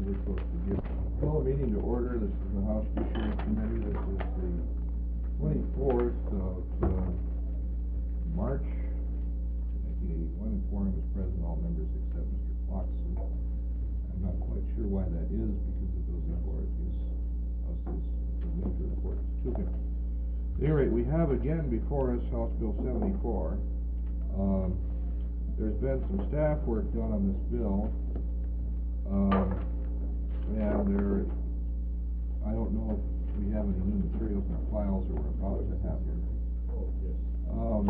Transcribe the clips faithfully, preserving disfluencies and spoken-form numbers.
we're supposed to give. Call a meeting to order. This is the House Judiciary Committee. This is the twenty-fourth of uh, March, nineteen eighty-one, and quorum is present, all members except Mister Clarkson. I'm not quite sure why that is, because it goes before it is us is the to report to him. At any rate, we have again before us House Bill seventy-four. Um, there's been some staff work done on this bill. Um, and there, I don't know if we have any new materials in our files or we're about to have here. Um,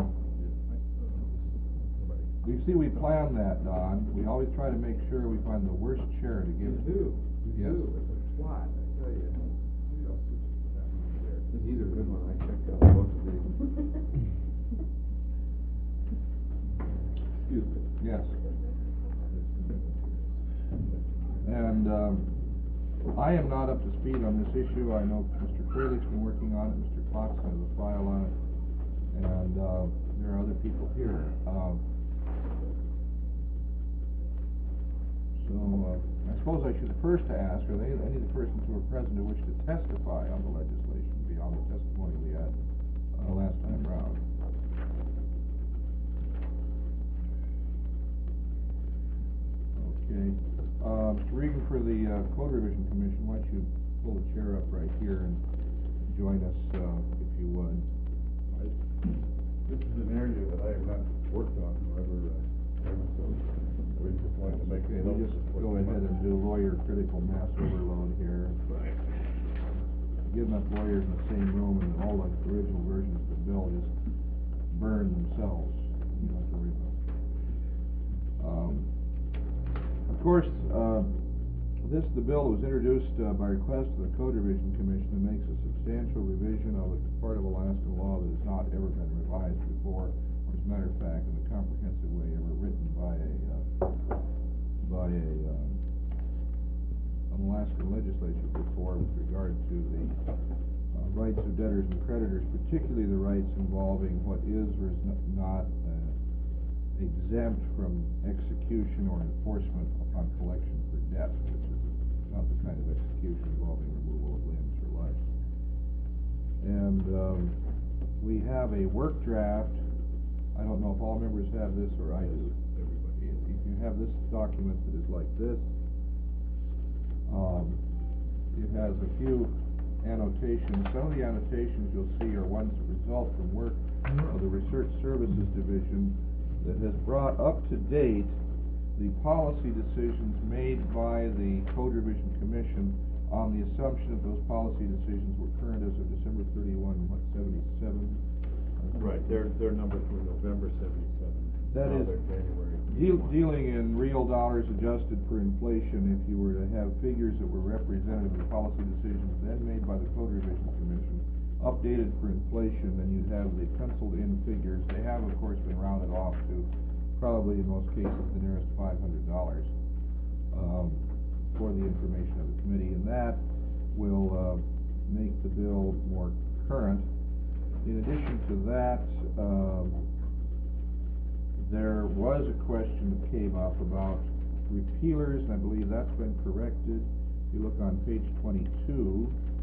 you see, we planned that, Don. We always try to make sure we find the worst chair to give you it to. You do. You yes. do. It's a plot, I tell you. These are good ones. I checked out both of these. Excuse me. Yes. And um, I am not up to speed on this issue. I know Mister Fralick's been working on it. Mister Clarkson has a file on it, and uh, there are other people here. Um, so uh, I suppose I should first ask: are there any of the persons who are present who wish to testify on the legislation beyond the testimony we had uh, last time round? Okay. Uh, Mister Regan, for the uh, Code Revision Commission, why don't you pull the chair up right here and join us, uh, if you would. Right. This is an area that I have not worked on forever, uh, so we just wanted to make okay, a we'll just go ahead and do lawyer critical mass overload here. Right. Get enough lawyers in the same room and all the original versions of the bill just burn themselves. You don't have to worry about it. Um, Of course, uh, this the bill was introduced uh, by request of the Code Revision Commission and makes a substantial revision of a part of Alaskan law that has not ever been revised before, or as a matter of fact, in a comprehensive way ever written by a uh, by a um, an Alaskan legislature before with regard to the uh, rights of debtors and creditors, particularly the rights involving what is or is not uh, exempt from execution or enforcement upon collection for debt, which is not the kind of execution involving removal of limbs or life. And um, we have a work draft. I don't know if all members have this, or I do. Everybody. If you have this document that is like this, um, it has a few annotations. Some of the annotations you'll see are ones that result from work of the Research Services Division that has brought up to date the policy decisions made by the Code Revision Commission on the assumption that those policy decisions were current as of December thirty-first, what, seventy-seven? Right, their their numbers were November seventy-seven. That now is they're January. Deal, dealing in real dollars adjusted for inflation. If you were to have figures that were representative of the policy decisions then made by the Code Revision Commission, updated for inflation, then you'd have the penciled-in figures. They have, of course, been rounded off to probably, in most cases, the nearest five hundred dollars um, for the information of the committee, and that will uh, make the bill more current. In addition to that, um, there was a question that came up about repealers, and I believe that's been corrected. If you look on page twenty-two,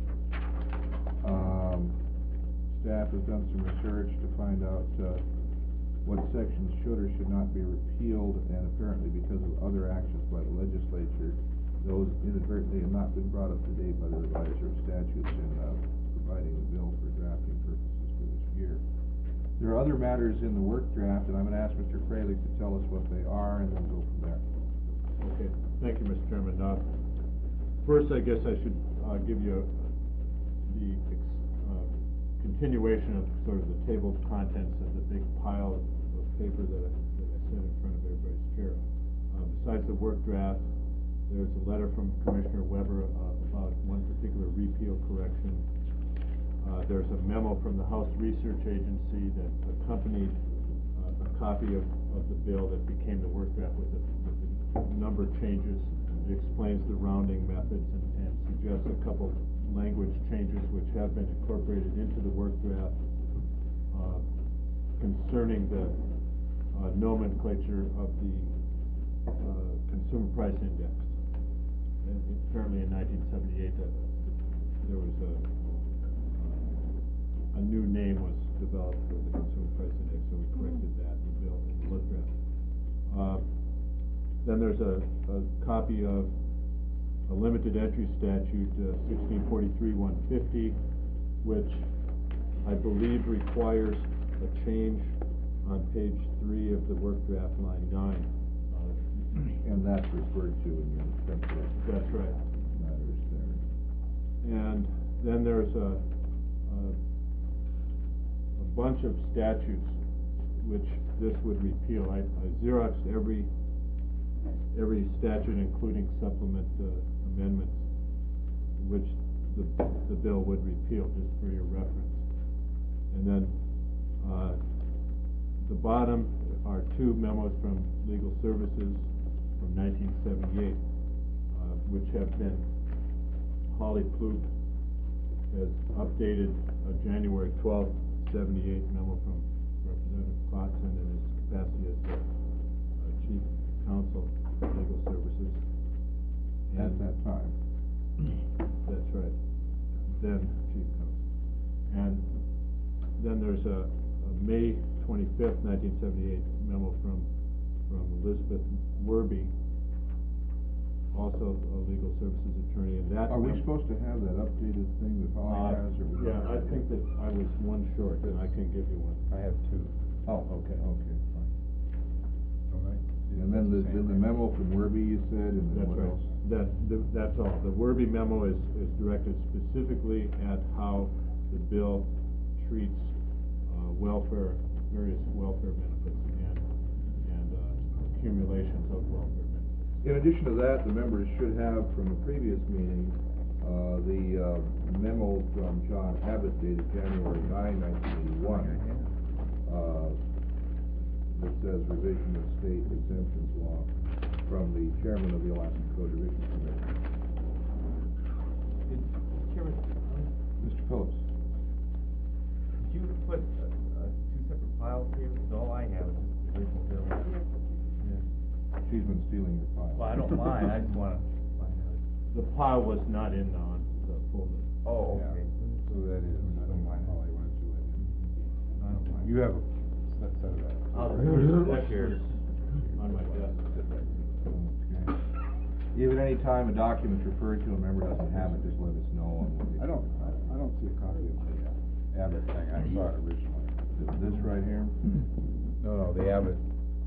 Um, staff has done some research to find out uh, what sections should or should not be repealed, and apparently because of other actions by the legislature, those inadvertently have not been brought up to date by the reviser of statutes in uh, providing the bill for drafting purposes for this year. There are other matters in the work draft, and I'm going to ask Mister Fralick to tell us what they are, and then go from there. Okay, thank you, Mister Chairman. Uh, first, I guess I should uh, give you a the uh, continuation of sort of the table of contents of the big pile of, of paper that I, that I set in front of everybody's chair. Uh, besides the work draft, there's a letter from Commissioner Weber uh, about one particular repeal correction. Uh, there's a memo from the House Research Agency that accompanied uh, a copy of, of the bill that became the work draft with, the, with the number changes. It explains the rounding methods and, and suggests a couple language changes which have been incorporated into the work draft uh, concerning the uh, nomenclature of the uh, consumer price index. and apparently in nineteen seventy-eight, that there was a, uh, a new name was developed for the consumer price index, so we corrected that in the bill, in the list draft. Uh, then there's a, a copy of a limited entry statute, uh, sixteen forty-three one fifty, which I believe requires a change on page three of the work draft, line nine. Uh, And that's referred to in your template. That's right. Matters there. And then there's a, a, a bunch of statutes which this would repeal. I, I Xeroxed every, every statute, including supplement uh, amendments, which the, the bill would repeal, just for your reference. And then, uh, the bottom are two memos from Legal Services from nineteen seventy-eight, uh, which have been, Holly Ploop has updated a January twelfth, seventy-eight memo from Representative Clarkson in his capacity as the uh, Chief Counsel of Legal Services. At And that time. that's right, then Chief Counsel. And then there's a, a May twenty-fifth, nineteen seventy-eight memo from, from Elizabeth Werby, also a legal services attorney, and that. Are we mem- supposed to have that updated thing that Holly Uh, has, or? we don't Yeah, I have it? think that I was one short, and I can give you one. I have two. Oh, okay, okay, fine. All right. And then the, then the memo from Werby, you said, and then That's what right. else? That, the- that's all. The Werby memo is, is directed specifically at how the bill treats, uh, welfare, various welfare benefits and, and, uh, accumulations of welfare benefits. In addition to that, the members should have from the previous meeting, uh, the, uh, memo from John Abbott dated January ninth, nineteen eighty-one. Uh, that says revision of state exemptions law from the chairman of the Alaska Code Revision Commission. Did, Chairman, um, Mister Phillips. did you put, uh, uh, two separate files here? Because all I have is just the original bill. Yeah. She's been stealing your file. Well, I don't mind, I just wanna find out. The pile was not in on the folder. Oh, Yeah. okay. So that is, I don't mind, Holly, why don't you let him? I don't mind. You have a set, set of that. I'll- That's yours on my desk. Okay. If at any time a document's referred to, a member doesn't have it, just let us know. and we'll get- I don't, I, I don't see a copy of the uh, Abbott thing, I saw it originally. This right here? No, no, the Abbott.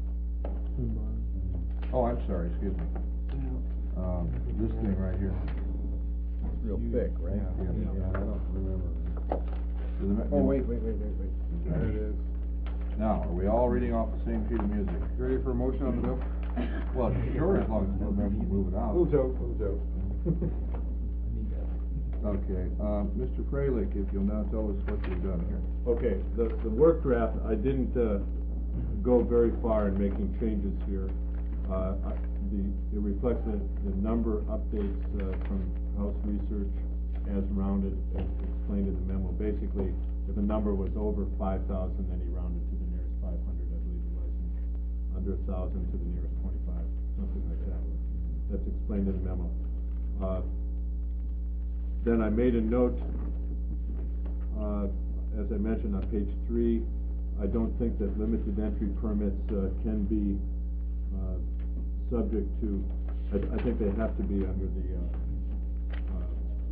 Oh, I'm sorry, excuse me. Um, this thing right here. Real thick, right? Yeah. Yeah, I don't remember. Do the me- Oh, wait, wait, wait, wait, wait. There it is. Now, are we all reading off the same sheet of music? You ready for a motion on the bill? Well, sure, as long as the member can move it out. Little joke, little joke. I need that. Okay, um, Mister Freilich, if you'll now tell us what you've done here. Okay, the, the work draft, I didn't, uh, go very far in making changes here. Uh, I- the, it reflects the, the number updates, uh, from House Research as rounded, as explained in the memo. Basically, if a number was over five thousand, then he rounded to the nearest five hundred, I believe it was, and under a thousand to the nearest twenty-five, something like that. That's explained in the memo. Uh, then I made a note, uh, as I mentioned on page three, I don't think that limited entry permits, uh, can be, uh, subject to, I, I think they have to be under the, uh, uh,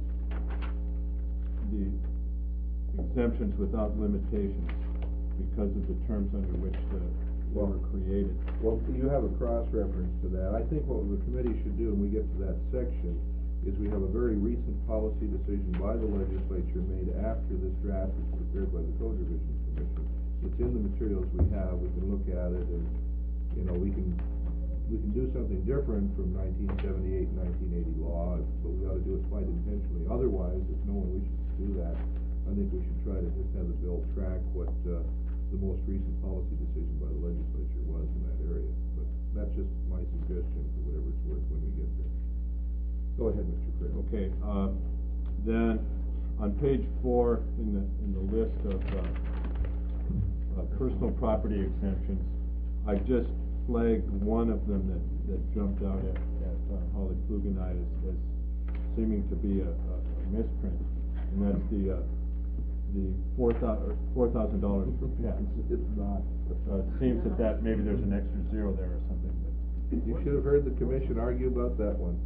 the exemptions without limitations because of the terms under which the, they were created. Well, you have a cross-reference to that. I think what the committee should do when we get to that section is we have a very recent policy decision by the legislature made after this draft was prepared by the Code Revision Commission. It's in the materials we have, we can look at it and, you know, we can, we can do something different from nineteen seventy-eight, nineteen eighty law, but we ought to do it quite intentionally. Otherwise, if no one wishes to do that, I think we should try to just have the bill track what, uh, the most recent policy decision by the legislature was in that area. But that's just my suggestion for whatever it's worth when we get there. Go ahead, Mister Craig. Okay, uh, then, on page four, in the, in the list of, uh, uh, personal property exemptions, I just flagged one of them that, that jumped out at, at uh, Holly Ploop. Huguenot as, as seeming to be a, a a misprint, and that's the, uh, the four thou, or four thousand dollars for pets. It's not. Uh, it seems that that, maybe there's an extra zero there or something, but. You should have heard the commission argue about that one.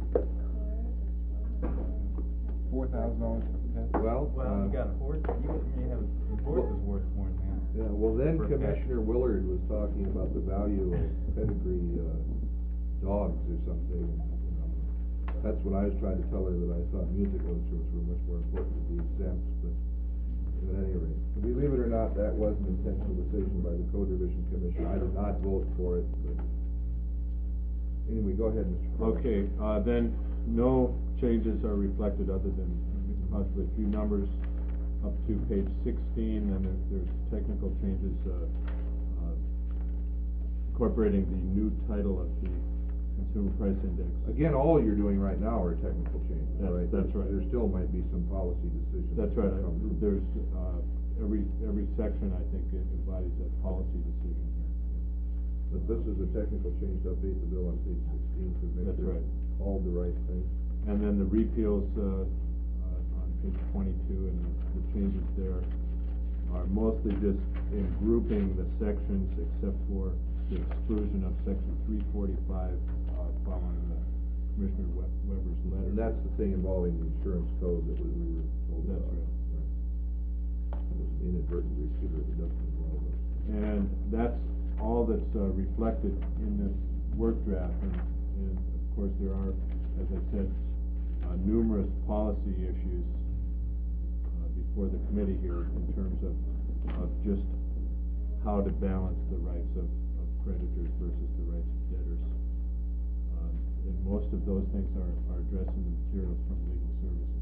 Four thousand dollars for pets? Well, Well, uh, you got a horse, you may have, a horse is worth more than that. yeah, well, then For a pet. Commissioner Willard was talking about the value of pedigree, uh, dogs or something. You know. That's when I was trying to tell her that I thought musical instruments were much more important to be exempt, but at any rate. Believe it or not, that was an intentional decision by the Code Revision Commission. I did not vote for it, but anyway, go ahead, Mister Crowe. Okay, uh, then, no changes are reflected other than possibly a few numbers up to page sixteen, and there, there's technical changes, uh, uh, incorporating the new title of the Consumer Price Index. Again, all you're doing right now are technical changes, That's- right? that's right. There still might be some policy decisions. That's that right, come from- there's, uh, every, every section, I think, it embodies a policy decision here. But this is a technical change to update the bill on page sixteen to make That's sure right. all the right things. And then the repeals, uh, uh, on page twenty-two, and the, the changes there are mostly just in grouping the sections, except for the exclusion of section three forty-five, uh, following the Commissioner We- Weber's letter. And that's the thing involving the insurance code that we, we were told That's about. right. It was an inadvertent repeal that doesn't involve us. And that's all that's, uh, reflected in this work draft, and, and of course, there are, as I said, uh, numerous policy issues, uh, before the committee here in terms of, of just how to balance the rights of, of creditors versus the rights of debtors. Um, and most of those things are, are addressed in the materials from legal services.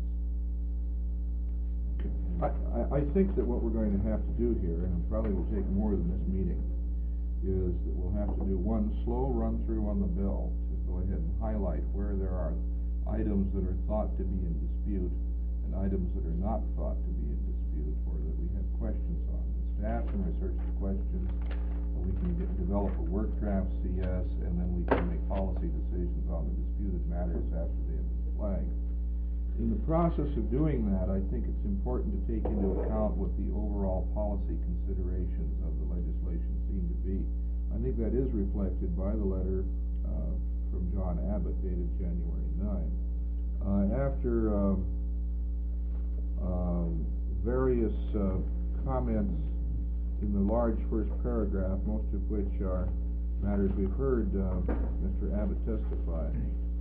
I, I, I think that what we're going to have to do here, and it probably will take more than this meeting, is that we'll have to do one slow run-through on the bill to go ahead and highlight where there are items that are thought to be in dispute and items that are not thought to be in dispute, or that we have questions on. The staff can research the questions, and we can get, develop a work draft C S, and then we can make policy decisions on the disputed matters after they have been flagged. In the process of doing that, I think it's important to take into account what the overall policy considerations of the legislation seem to be. I think that is reflected by the letter uh, from John Abbott dated January ninth. Uh, after um, um, various uh, comments in the large first paragraph, most of which are matters we've heard uh, Mister Abbott testify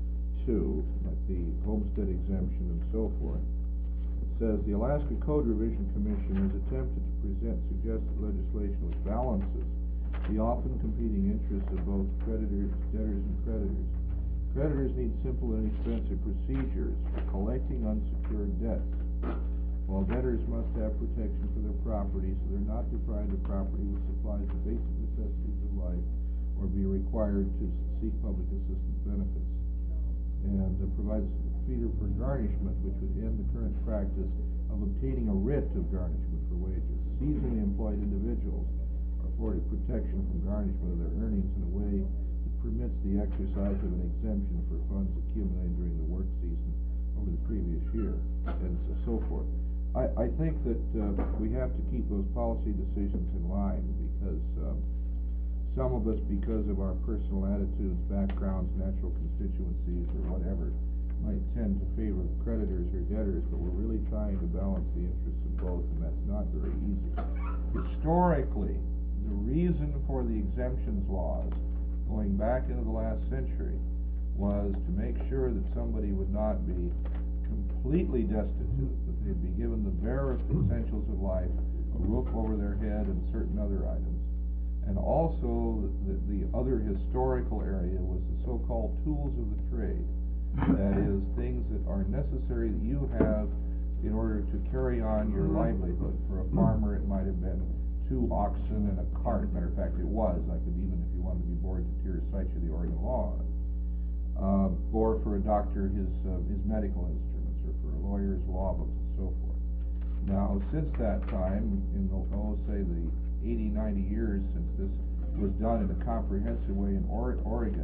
to, like the homestead exemption and so forth. It says, the Alaska Code Revision Commission has attempted to present suggested legislation which balances the often competing interests of both creditors, debtors, and creditors. Creditors need simple and inexpensive procedures for collecting unsecured debts, while debtors must have protection for their property so they're not deprived of property which supplies the basic necessities of life or be required to seek public assistance benefits. And uh, provides a feeder for garnishment, which would end the current practice of obtaining a writ of garnishment for wages. Seasonally employed individuals are afforded protection from garnishment of their earnings in a way that permits the exercise of an exemption for funds accumulated during the work season over the previous year, and so forth. I, I think that uh, we have to keep those policy decisions in line, because um, some of us, because of our personal attitudes, backgrounds, natural constituencies, or whatever, might tend to favor creditors or debtors, but we're really trying to balance the interests of both, and that's not very easy. Historically, the reason for the exemptions laws, going back into the last century, was to make sure that somebody would not be completely destitute, that they'd be given the bare essentials of life, a roof over their head, and certain other items. And also, the, the other historical area was the so-called tools of the trade. That is, things that are necessary that you have in order to carry on your livelihood. For a farmer, it might have been two oxen and a cart. Matter of fact, it was. I could even, if you wanted to be bored to tears, cite you the Oregon law. Uh, or for a doctor, his, uh, his medical instruments, or for a lawyer's law books, and so forth. Now, since that time, in the, oh, say the eighty, ninety years since this was done in a comprehensive way in or Oregon, the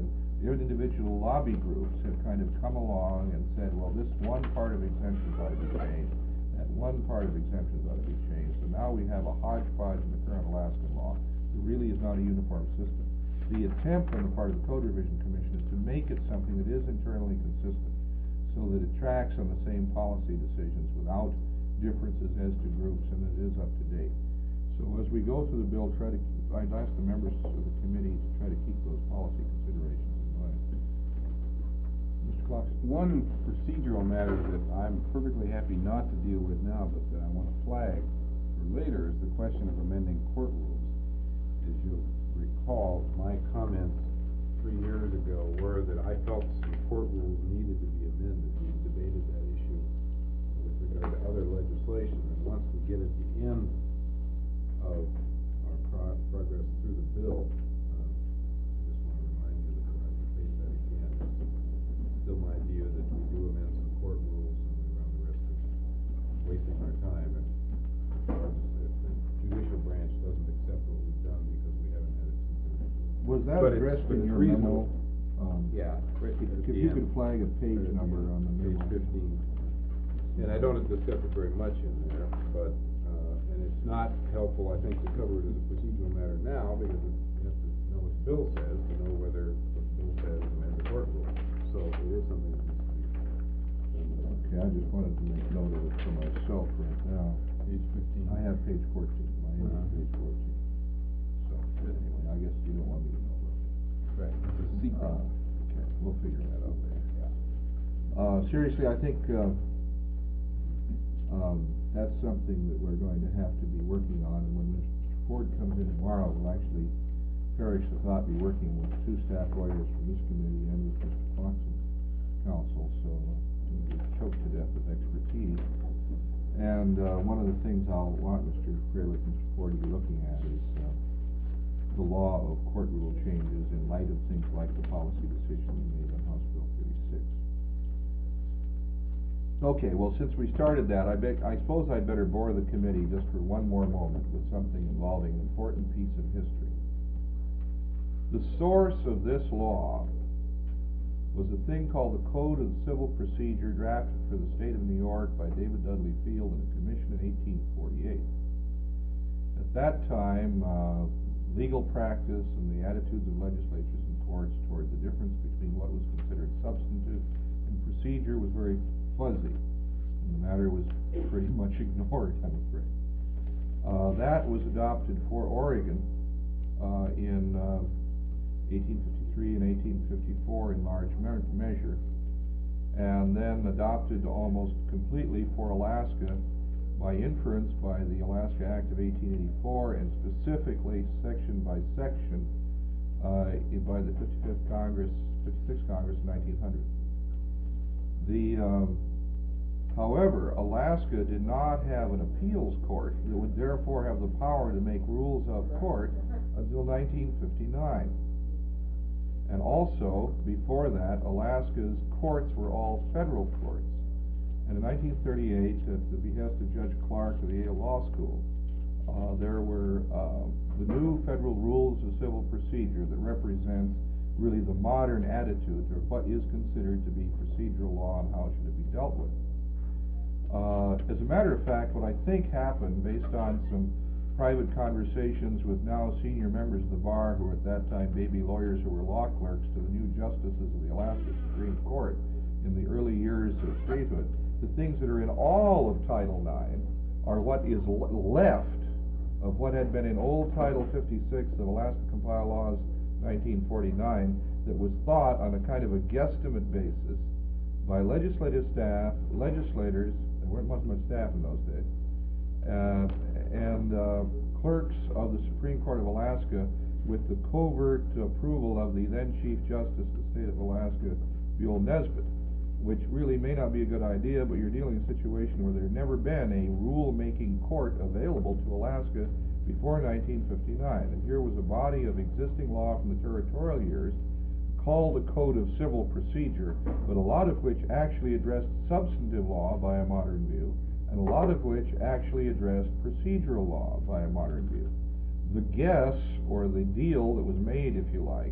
individual lobby groups have kind of come along and said, well, this one part of exemptions ought to be changed, that one part of exemptions ought to be changed. So now we have a hodgepodge in the current Alaskan law. It really is not a uniform system. The attempt on the part of the Code Revision Commission is to make it something that is internally consistent, so that it tracks on the same policy decisions without differences as to groups, and it is up to date. So as we go through the bill, try to, I'd ask the members of the committee to try to keep those policy considerations in mind. Mister Clarkson? One procedural matter that I'm perfectly happy not to deal with now, but that I want to flag for later, is the question of amending court rules. As you'll recall, my comments three years ago were that I felt some court rules needed to be amended. We debated that issue with regard to other legislation, and once we get at the end of our pro progress through the bill, uh, I just want to remind you that we'll have to face that again. It's still my view that we do amend some court rules, and we run the risk of wasting our time, and if the judicial branch doesn't accept what we've done because we haven't had it considered. Was that But it's- addressed but in it's your memo? reasonable. Um, Yeah, right If at if the you end. could flag a page Right at the number end, on the memo. Page fifteen. And I don't discuss it very much in there, but, uh, and it's not helpful, I think, to cover it as a procedural matter now, because it- you have to know what the bill says, to know whether what the bill says amend the court rule. So it is something that needs to be done. Okay, I just wanted to make note of it for myself right now. Page fifteen. I have page fourteen, my end Uh-huh. is page fourteen. So, anyway, I guess you don't want me to know about it. Right, it's a secret. Uh, okay, we'll figure that out later. Yeah. Uh, seriously, I think, uh, um, that's something that we're going to have to be working on, and when Mister Ford comes in tomorrow, we'll actually, perish the thought, be working with two staff lawyers from this committee and with Mister Clarkson's counsel, so uh, we'll be choked to death with expertise. And, uh, one of the things I'll want Mister Freilich and Mister Ford to be looking at is, uh, the law of court rule changes in light of things like the policy decision we made on House Bill thirty-six. Okay, well, since we started that, I bet, I suppose I'd better bore the committee just for one more moment with something involving an important piece of history. The source of this law was a thing called the Code of Civil Procedure, drafted for the state of New York by David Dudley Field and a commission in eighteen forty-eight. At that time, uh, legal practice and the attitudes of legislatures and courts toward the difference between what was considered substantive and procedure was very fuzzy, and the matter was pretty much ignored, I'm afraid. Uh, that was adopted for Oregon uh, in uh, eighteen fifty-three and eighteen fifty-four in large me measure, and then adopted almost completely for Alaska by inference by the Alaska Act of eighteen eighty-four, and specifically section by section uh, by the fifty-fifth Congress, fifty-sixth Congress in nineteen hundred. The, um, however, Alaska did not have an appeals court that would therefore have the power to make rules of court until nineteen fifty-nine. And also, before that, Alaska's courts were all federal courts. And in nineteen thirty-eight, at the behest of Judge Clark of the Yale Law School, uh, there were uh, the new federal rules of civil procedure that represents really the modern attitude to what is considered to be procedural law and how should it be dealt with. Uh, as a matter of fact, what I think happened, based on some private conversations with now senior members of the bar who were at that time baby lawyers who were law clerks to the new justices of the Alaska Supreme Court in the early years of statehood, the things that are in all of Title nine are what is left of what had been in old Title fifty-six of Alaska Compiled Laws nineteen forty-nine, that was thought on a kind of a guesstimate basis by legislative staff, legislators, there weren't much, much staff in those days, uh, and uh, clerks of the Supreme Court of Alaska, with the covert approval of the then Chief Justice of the state of Alaska, Buell Nesbitt, which really may not be a good idea, but you're dealing in a situation where there had never been a rule-making court available to Alaska before nineteen fifty-nine. And here was a body of existing law from the territorial years called the Code of Civil Procedure, but a lot of which actually addressed substantive law by a modern view, and a lot of which actually addressed procedural law by a modern view. The guess, or the deal that was made, if you like,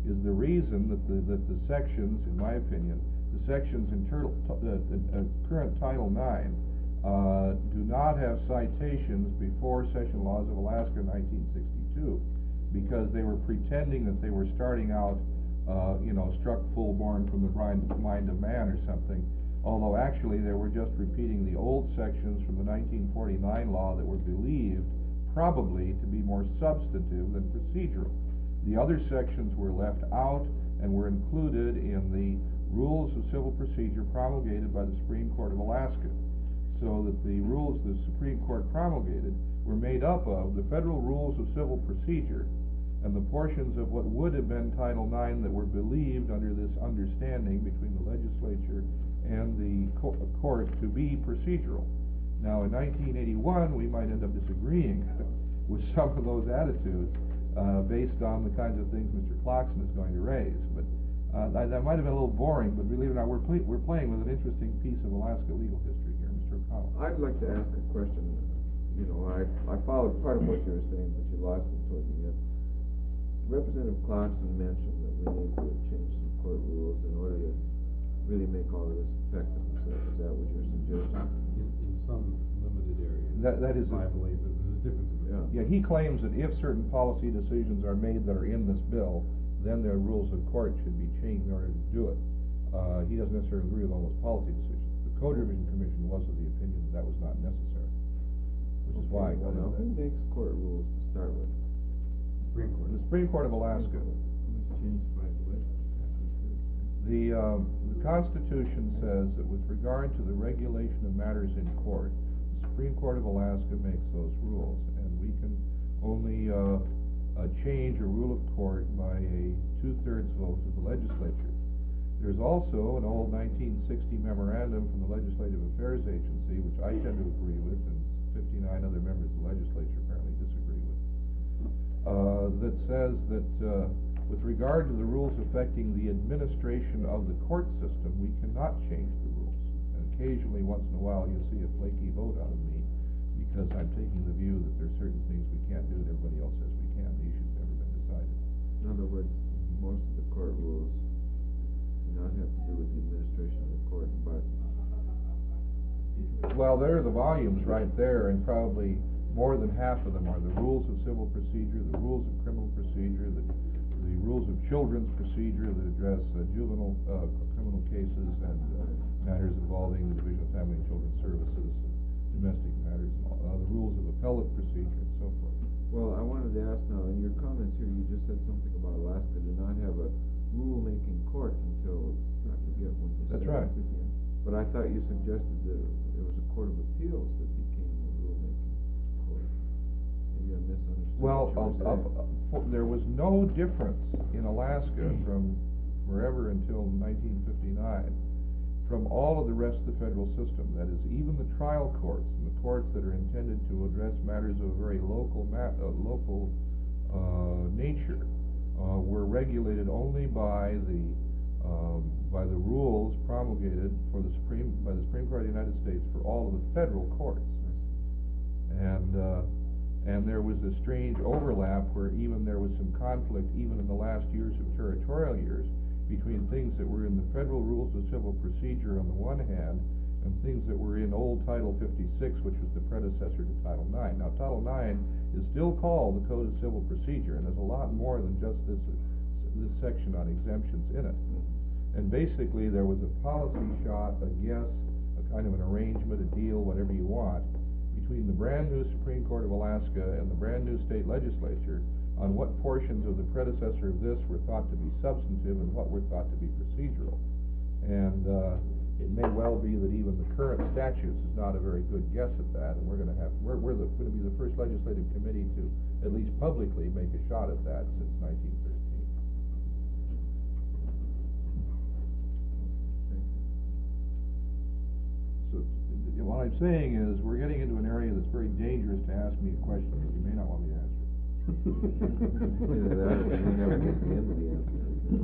is the reason that the, that the sections, in my opinion, the sections in turtle, uh, uh, current Title nine, uh, do not have citations before Session Laws of Alaska nineteen sixty-two, because they were pretending that they were starting out, uh, you know, struck full born from the mind, mind of man or something, although actually they were just repeating the old sections from the nineteen forty-nine law that were believed probably to be more substantive than procedural. The other sections were left out and were included in the rules of civil procedure promulgated by the Supreme Court of Alaska, so that the rules the Supreme Court promulgated were made up of the federal rules of civil procedure and the portions of what would have been Title nine that were believed under this understanding between the legislature and the co court to be procedural. Now, in nineteen eighty-one, we might end up disagreeing with some of those attitudes uh, based on the kinds of things Mister Clarkson is going to raise. But uh, that, that might have been a little boring, but believe it or not, we're, pl we're playing with an interesting piece of Alaska legal history here. Mister O'Connell. I'd like to ask a question. You know, I, I followed part of what you were saying, but you lost it toward the end. Representative Clarkson mentioned that we need to change some court rules in order to really make all of this effective. Is that, is that what you're suggesting? In, in some limited areas. That, that is I a, believe, but there's a difference in Yeah. yeah, he claims that if certain policy decisions are made that are in this bill, then their rules of court should be changed in order to do it. Uh, he doesn't necessarily agree with all those policy decisions. The Code Revision Commission was of the opinion that that was not necessary, which is why I got Well, now, into who that. makes court rules to start with? Supreme Court. The Supreme Court of Alaska. Changed by the legislature. The, um, the Constitution says that with regard to the regulation of matters in court, the Supreme Court of Alaska makes those rules, and we can only uh, uh, change a rule of court by a two-thirds vote of the legislature. There's also an old nineteen sixty memorandum from the Legislative Affairs Agency, which I tend to agree with, and fifty-nine other members of the legislature apparently disagree with, uh, that says that uh, with regard to the rules affecting the administration of the court system, we cannot change the rules. And occasionally, once in a while, you'll see a flaky vote out of me, because I'm taking the view that there are certain things we can't do that everybody else says we can. The issue's never been decided. In other words, most of the court rules do not have to do with the administration of the court, but Well, there are the volumes right there, and probably more than half of them are the rules of civil procedure, the rules of criminal procedure, the, the rules of children's procedure that address uh, juvenile uh, criminal cases and uh, matters involving the Division of Family and Children's Services, domestic matters, and all, uh, the rules of appellate procedure, and so forth. well, I wanted to ask now, in your comments here, you just said something about Alaska did not have a rule-making court until, I forget when you said That's right. it again. But I thought you suggested that it was a court of appeals that became a rule-making court. Maybe I misunderstood Well, what you were uh, saying. uh, for- there was no difference in Alaska from forever until nineteen fifty-nine from all of the rest of the federal system. That is, even the trial courts and the courts that are intended to address matters of a very local ma uh, local uh, nature uh, were regulated only by the um, by the rules promulgated for the Supreme by the Supreme Court of the United States for all of the federal courts. And uh, and there was a strange overlap where even there was some conflict, even in the last years of territorial years, between things that were in the federal rules of civil procedure on the one hand, and things that were in old Title fifty-six, which was the predecessor to Title nine. Now, Title nine is still called the Code of Civil Procedure, and there's a lot more than just this, this section on exemptions in it. And basically, there was a policy shot, a guess, a kind of an arrangement, a deal, whatever you want, between the brand new Supreme Court of Alaska and the brand new state legislature on what portions of the predecessor of this were thought to be substantive and what were thought to be procedural. And uh, it may well be that even the current statutes is not a very good guess at that, and we're going to have we're we're the, going to be the first legislative committee to at least publicly make a shot at that since nineteen thirteen. So what I'm saying is we're getting into an area that's very dangerous to ask me a question that you may not want me to answer. Either that or we never get the end of the answer.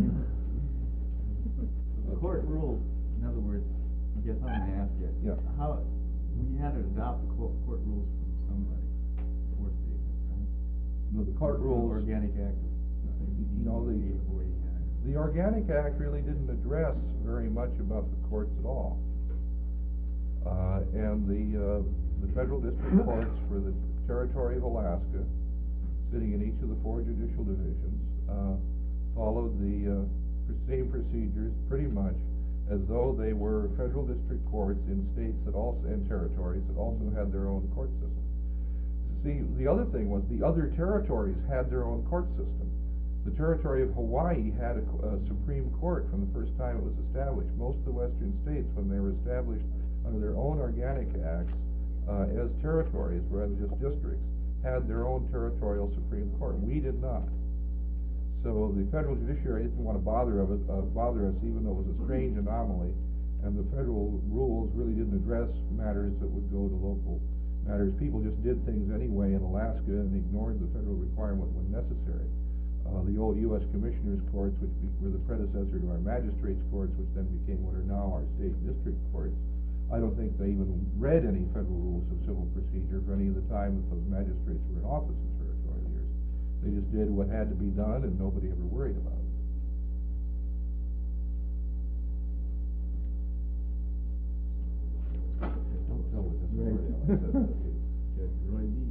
The court rules, in other words, I guess I'm gonna ask you. Yeah. How, we had to adopt the court, court rules from somebody, four states, right? No, the court rules. Organic Act of No, the- eighty-four, eighty-nine. the Organic Act really didn't address very much about the courts at all. Uh, and the, uh, the federal district courts for the territory of Alaska, sitting in each of the four judicial divisions, uh, followed the, uh, same procedures pretty much as though they were federal district courts in states that also, and territories that also had their own court system. See, the other thing was the other territories had their own court system. The territory of Hawaii had a, a Supreme Court from the first time it was established. Most of the western states, when they were established under their own organic acts uh, as territories rather than just districts, had their own territorial Supreme Court. We did not. So the federal judiciary didn't want to bother, of it, uh, bother us, even though it was a strange anomaly, and the federal rules really didn't address matters that would go to local matters. People just did things anyway in Alaska and ignored the federal requirement when necessary. Uh, the old U S Commissioners Courts, which be, were the predecessor to our magistrates' courts, which then became what are now our state district courts, I don't think they even read any federal rules of civil procedure for any of the time that those magistrates were in office in territorial years. They just did what had to be done, and nobody ever worried about it. Don't tell what this Right. Judge Roy B.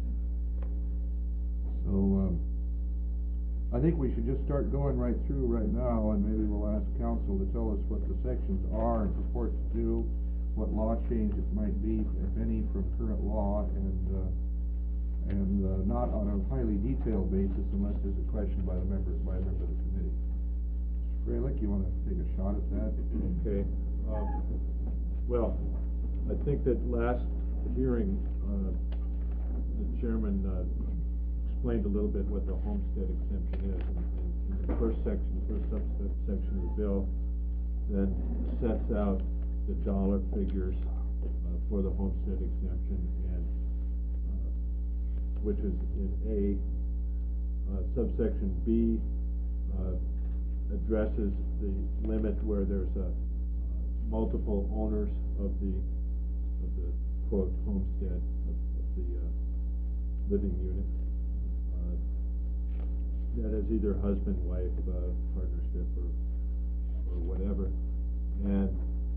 So, um, I think we should just start going right through right now, and maybe we'll ask counsel to tell us what the sections are and purport to do, what law changes might be, if any, from current law, and uh, and uh, not on a highly detailed basis unless there's a question by the members, by a member of the committee. Mister Freilich, you want to take a shot at that? Okay. Um, well, I think that last hearing, uh, the chairman uh, explained a little bit what the homestead exemption is. And, and in the first section, the first subsection of the bill, then sets out the dollar figures uh, for the homestead exemption, and uh, which is in A. Uh, subsection B uh, addresses the limit where there's a uh, multiple owners of the of the quote homestead of, of the uh, living unit. Uh, that is either husband, wife, uh, partnership, or or whatever. And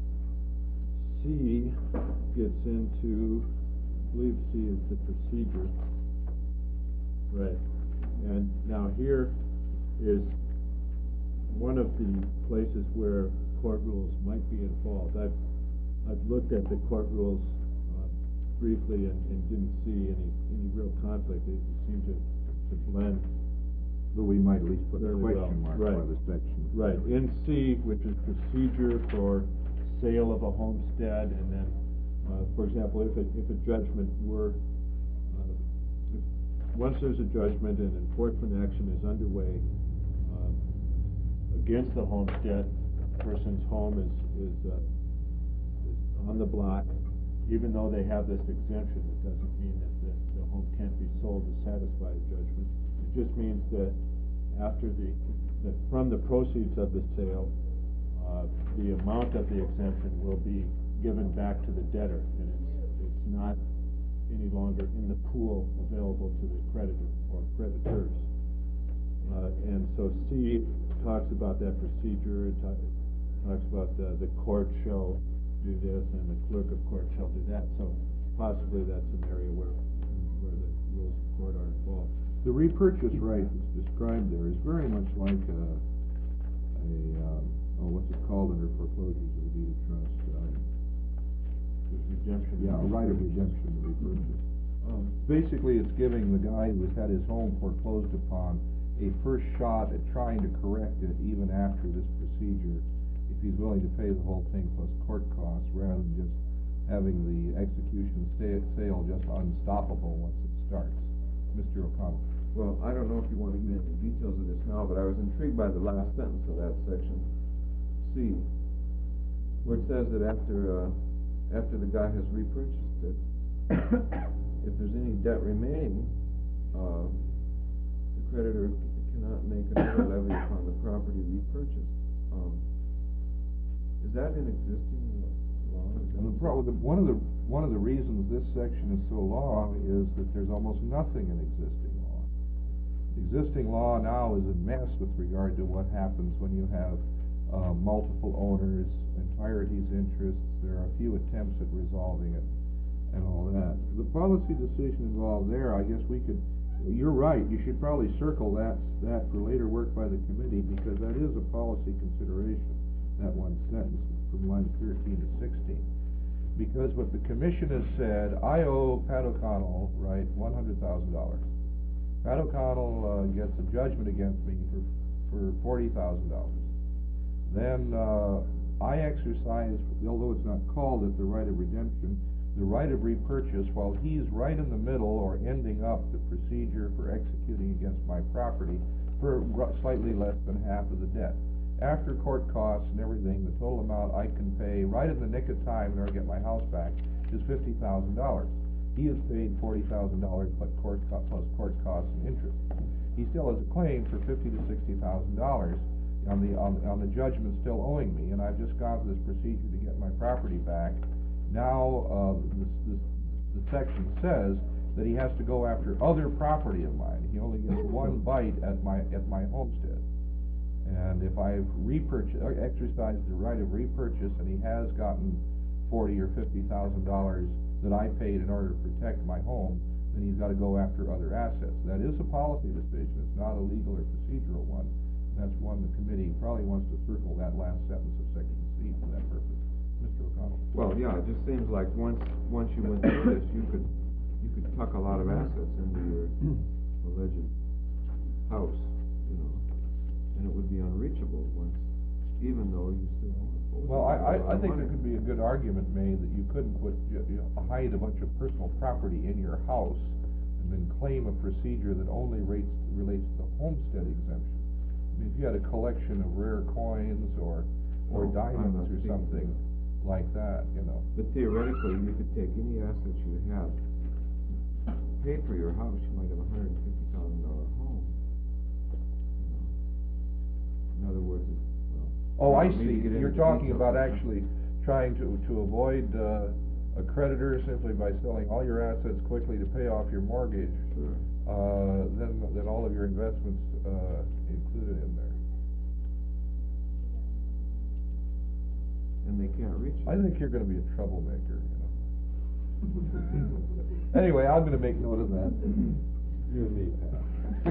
C gets into, I believe C is the procedure. Right. And now here is one of the places where court rules might be involved. I've I've looked at the court rules uh, briefly and, and didn't see any any real conflict. They seem to to blend. But we might at least put a Fairly question well. mark Right. by the section. Right. In C, which is procedure for sale of a homestead, and then, uh, for example, if a, if a judgment were, uh, if, once there's a judgment and enforcement action is underway uh, against the homestead, the person's home is, is, uh, is on the block, even though they have this exemption, it doesn't mean that the, the home can't be sold to satisfy the judgment. It just means that after the, that from the proceeds of the sale, uh, the amount of the exemption will be given back to the debtor, and it's, it's not any longer in the pool available to the creditor or creditors. Uh, and so C talks about that procedure. It ta- talks about the, the court shall do this and the clerk of court shall do that. So possibly that's an area where where the rules of court are involved. The repurchase right that's described there is very much like a, a um, oh, what's it called under foreclosures of a deed of trust? Um, Redemption. yeah, a right of redemption to repurchase. Um, basically, it's giving the guy who has had his home foreclosed upon a first shot at trying to correct it even after this procedure, if he's willing to pay the whole thing plus court costs, rather than just having the execution sa- sale just unstoppable once it starts. Mister O'Connell. Well, I don't know if you want to get into details of this now, but I was intrigued by the last sentence of that section, C, where it says that after, uh, after the guy has repurchased it, if there's any debt remaining, uh, the creditor c- cannot make another levy upon the property repurchased. Um, is that an existing law? Is that And the pro- the, one of the one of the reasons this section is so long is that there's almost nothing in existing law. existing law now is a mess with regard to what happens when you have, uh, multiple owners, entireties interests. There are a few attempts at resolving it and all that. The policy decision involved there, I guess we could, you're right, you should probably circle that, that for later work by the committee, because that is a policy consideration, that one sentence from line thirteen to sixteen. Because what the commission has said, I owe Pat O'Connell, right, one hundred thousand dollars. Pat O'Connell, uh, gets a judgment against me for, for forty thousand dollars. Then, uh, I exercise, although it's not called it the right of redemption, the right of repurchase while he's right in the middle or ending up the procedure for executing against my property for r- slightly less than half of the debt. After court costs and everything, the total amount I can pay right in the nick of time in order to get my house back is fifty thousand dollars. He has paid forty thousand dollars plus court, co- plus court costs and interest. He still has a claim for fifty to sixty thousand dollars on the, on, on the judgment still owing me, and I've just gone through this procedure to get my property back. Now, uh, this, this, the section says that he has to go after other property of mine. He only gets one bite at my, at my homestead. And if I've repurchased, exercised the right of repurchase, and he has gotten forty or fifty thousand dollars that I paid in order to protect my home, then he's got to go after other assets. That is a policy decision. It's not a legal or procedural one. That's one the committee probably wants to circle that last sentence of section C for that purpose. Mister O'Connell. Well, yeah, it just seems like once, once you went through this, you could, you could tuck a lot of assets into your alleged house, you know, and it would be unreachable once, even though you still own it. Well, I, I, I think there could be a good argument made that you couldn't put, you know, hide a bunch of personal property in your house and then claim a procedure that only rates, relates to the homestead exemption. I mean, if you had a collection of rare coins or, or No, I'm diamonds not or speaking something to like that, you know. But theoretically, you could take any assets you have, pay for your house, you might have a hundred and fifty thousand dollar home. You know. In other words, it- Oh, well. I maybe see. get You're into talking details about like that. actually trying to, to avoid, uh, a creditor simply by selling all your assets quickly to pay off your mortgage. Sure. Uh, then, then all of your investments, uh, included in there. And they can't reach it. I think you're gonna be a troublemaker, you know. Anyway, I'm gonna make note of that. You and me, Pat.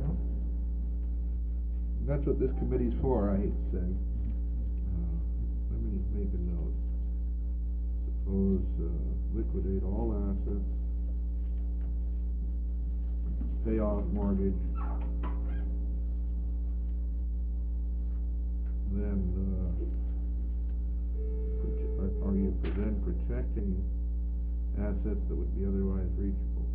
That's what this committee's for, I hate to say. Uh, let me make a note. Suppose, uh, liquidate all assets, pay off mortgage, then, uh, prote- are- are you then protecting assets that would be otherwise reachable?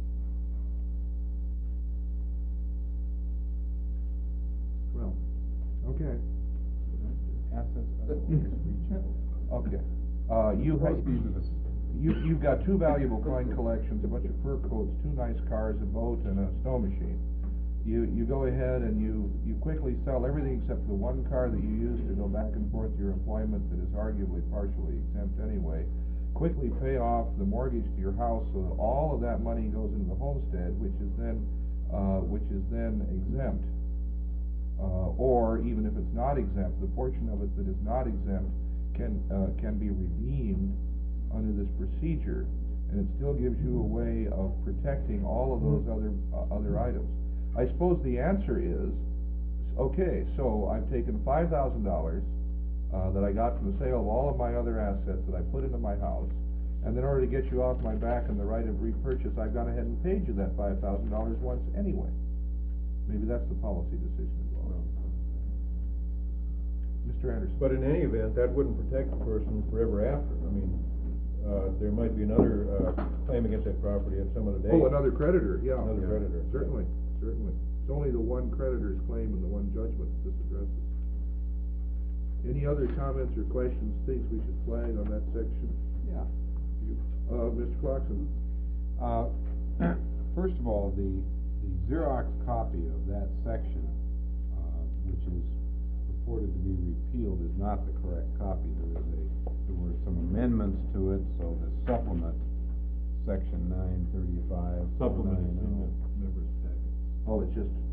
Well, okay, Assets otherwise reachable. okay. Uh, you, ha- Suppose these are the s- you, you've got two valuable coin collections, a bunch of fur coats, two nice cars, a boat, and a snow machine. You, you go ahead and you, you quickly sell everything except the one car that you use to go back and forth to your employment that is arguably partially exempt anyway. Quickly pay off the mortgage to your house so that all of that money goes into the homestead, which is then, uh, which is then exempt. Uh, or even if it's not exempt, the portion of it that is not exempt can, uh, can be redeemed under this procedure, and it still gives you a way of protecting all of those other, uh, other items. I suppose the answer is, okay, so I've taken five thousand dollars, uh, that I got from the sale of all of my other assets that I put into my house, and in order to get you off my back and the right of repurchase, I've gone ahead and paid you that five thousand dollars once anyway. Maybe that's the policy decision involved. Mister Anderson? But in any event, that wouldn't protect the person forever after. I mean, uh, there might be another, uh, claim against that property at some other date. Oh, another creditor, yeah. Another yeah, creditor. Certainly, certainly. It's only the one creditor's claim and the one judgment that this addresses. Any other comments or questions, things we should flag on that section? Yeah. Uh, Mister Clarkson? Uh, first of all, the, the Xerox copy of that section, uh, which is purported to be repealed, is not the correct copy. There is a, there were some amendments to it, so the supplement, section nine thirty-five. Supplement is in the nine oh. members' packet. Oh, it's just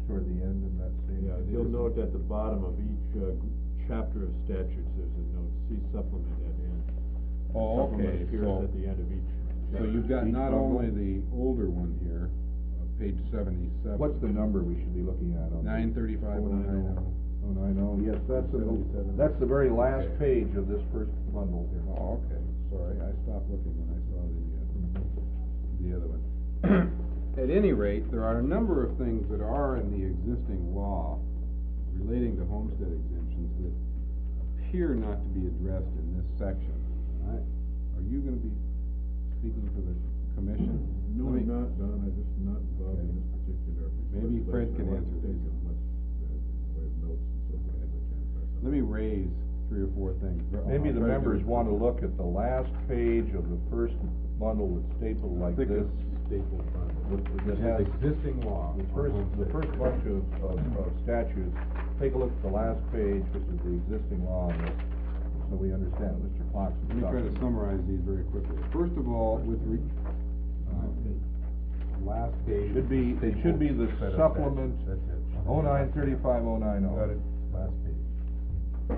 toward the end in that same. Yeah, you'll note at the bottom of each, uh, g- chapter of statutes, there's a note, see supplement at end. Oh, Supplement okay, appears so- at the end of each. So chapter. you've got Each not bundle? only the older one here, uh, page seventy-seven. What's the number we should be looking at on? Nine thirty-five oh nine oh. Oh, nine oh, yes, that's, the- seventy-seven. that's the very last Okay. page of this first bundle here. Oh, okay, sorry, I stopped looking when I saw the, uh, the other one. At any rate, there are a number of things that are in the existing law relating to homestead exemptions that appear not to be addressed in this section. I, are you gonna be speaking for the commission? No, Let I'm me- not, Don, I just not involved in Okay. this particular. Maybe Fred legislation. can I want answer to take these. as much, uh, in the way of notes and so forth as I can. if I Let me raise three or four things. Maybe I'll the try to do members it. want to look at the last page of the first bundle that's stapled like Thick this. as stapled bundle. With- This That is has existing law. The on first, the homestead. first bunch of, of, of statutes, take a look at the last page, which is the existing law on this, so we understand what Mister Clark's Let me try to summarize these very quickly. First of all, with re, um, last page. Should be, it should be the Set of supplement, statutes. That's it. oh nine thirty-five oh nine oh. Got it, last page.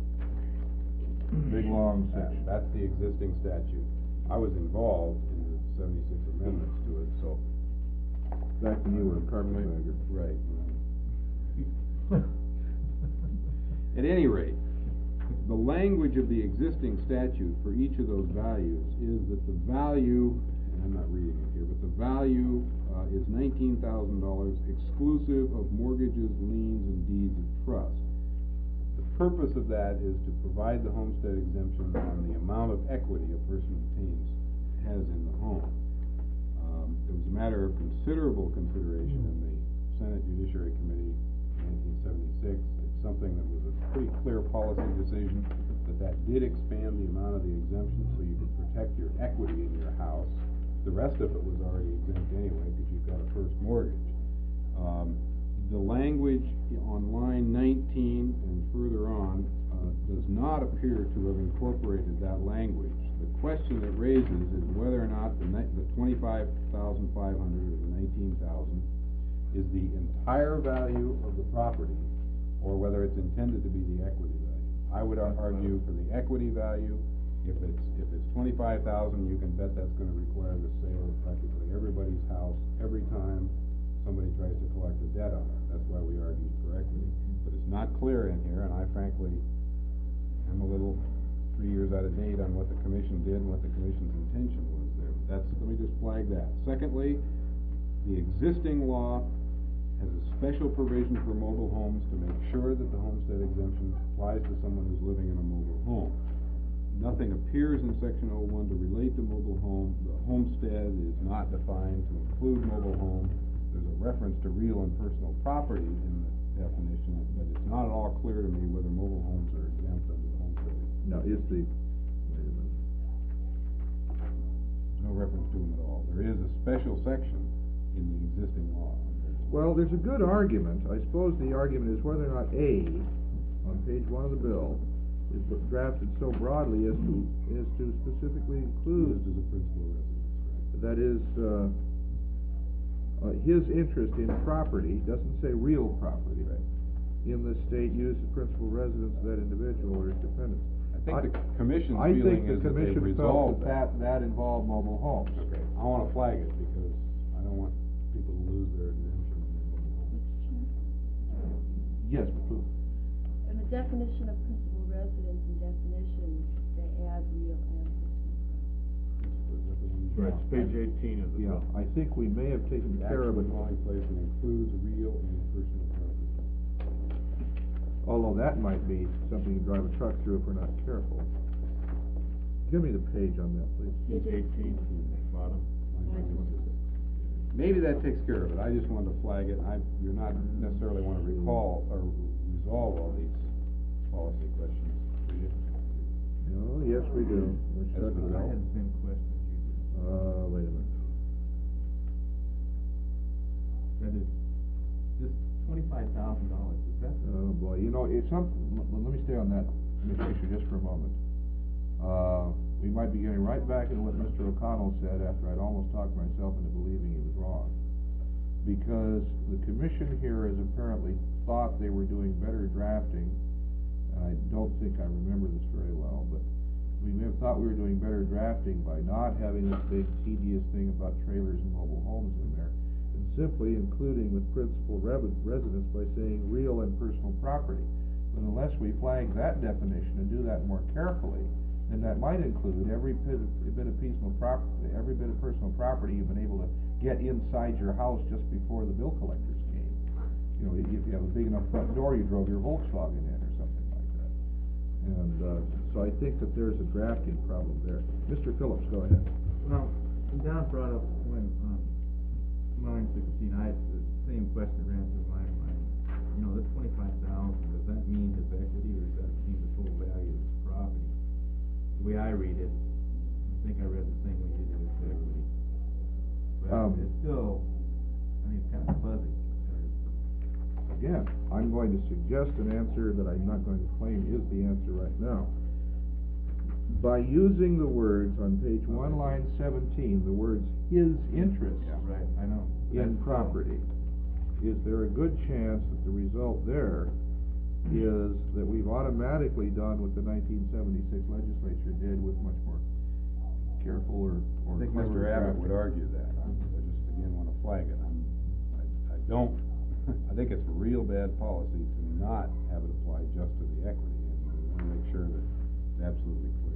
Big, long That- section. That's the existing statute. I was involved in the seventy-six amendments to it, so. Back when you were a carpetbagger. Right. At any rate, the language of the existing statute for each of those values is that the value, and I'm not reading it here, but the value, uh, is nineteen thousand dollars exclusive of mortgages, liens, and deeds of trust. The purpose of that is to provide the homestead exemption on the amount of equity a person obtains, has in the home. Um, it was a matter of considerable consideration in the Senate Judiciary Committee in nineteen seventy-six. It's something that was a pretty clear policy decision, that that did expand the amount of the exemption so you could protect your equity in your house. The rest of it was already exempt anyway, because you've got a first mortgage. Um, the language on line nineteen and further on, uh, does not appear to have incorporated that language. The question it raises is whether or not the ni- the twenty-five thousand five hundred or the nineteen thousand is the entire value of the property, or whether it's intended to be the equity value. I would ar- argue for the equity value. If it's, if it's twenty-five thousand, you can bet that's gonna require the sale of practically everybody's house every time somebody tries to collect a debt on it. That's why we argued for equity. But it's not clear in here, and I frankly am a little three years out of date on what the commission did and what the commission's intention was there. But that's, let me just flag that. Secondly, the existing law has a special provision for mobile homes to make sure that the homestead exemption applies to someone who's living in a mobile home. Nothing appears in section oh one to relate to mobile home. The homestead is not defined to include mobile home. There's a reference to real and personal property in the definition, but it's not at all clear to me whether mobile homes are exempt under the homestead. Now, is the, wait a minute. There's no reference to them at all. There is a special section in the existing law. Well, there's a good argument. I suppose the argument is whether or not A, on page one of the bill, is drafted so broadly as to, as to specifically include, Used as a principal residence, that is, uh, uh, his interest in property, doesn't say real property, Right. in the state used as principal residence of that individual or his dependents. I think the commission's I feeling think is the that they've commission felt resolved that that, that involved mobile homes. Okay, I wanna flag it because I don't want people to lose their exemption when they move home. Yes, but please. In the definition of principal residence and definitions, they add real and Right, it's page eighteen of the Yeah, bill. I think we may have taken The care of actual it, dwelling place and includes real and personal property. although that might be something you drive a truck through if we're not careful. Give me the page on that, please. Page eighteen, bottom. Maybe that takes care of it, I just wanted to flag it, I, you're not necessarily wanna recall or resolve all these policy questions, do you? Oh, yes, we do. We're As stuck we with I go. had the same question as you did. Uh, wait a minute. That is, this twenty-five thousand dollars, is that? Oh, boy, you know, it's some, l- l- let me stay on that issue just for a moment. Uh, we might be getting right back into what Mister O'Connell said after I'd almost talked myself into believing he was wrong. because the commission here has apparently thought they were doing better drafting, and I don't think I remember this very well, but we may have thought we were doing better drafting by not having this big tedious thing about trailers and mobile homes in there, and simply including with principal re- residence by saying real and personal property. But unless we flag that definition and do that more carefully, then that might include every bit of, bit of personal property, every bit of personal property you've been able to get inside your house just before the bill collectors came. You know, if you have a big enough front door, you drove your Volkswagen in or something like that. And uh, so I think that there's a drafting problem there. Mister Phillips, go ahead. Well, Don brought up when, um, line sixteen, I, the same question ran through my mind. You know, this twenty-five thousand, does that mean his equity, or does that mean the total value of his property? The way I read it, I think I read the same way you did, it's equity. But Um, it's still, I mean, it's kind of fuzzy. Again, I'm going to suggest an answer that I'm not going to claim is the answer right now. By using the words on page one, line seventeen, the words his interest Yeah, right, I know. in That's- property, is there a good chance that the result there is that we've automatically done what the nineteen seventy-six legislature did with much more careful or, or I think clever Mister Abbott drafting? would argue that. I I just, again, wanna flag it. I'm, I, I don't, I think it's real bad policy to not have it apply just to the equity, and we wanna make sure that it's absolutely clear.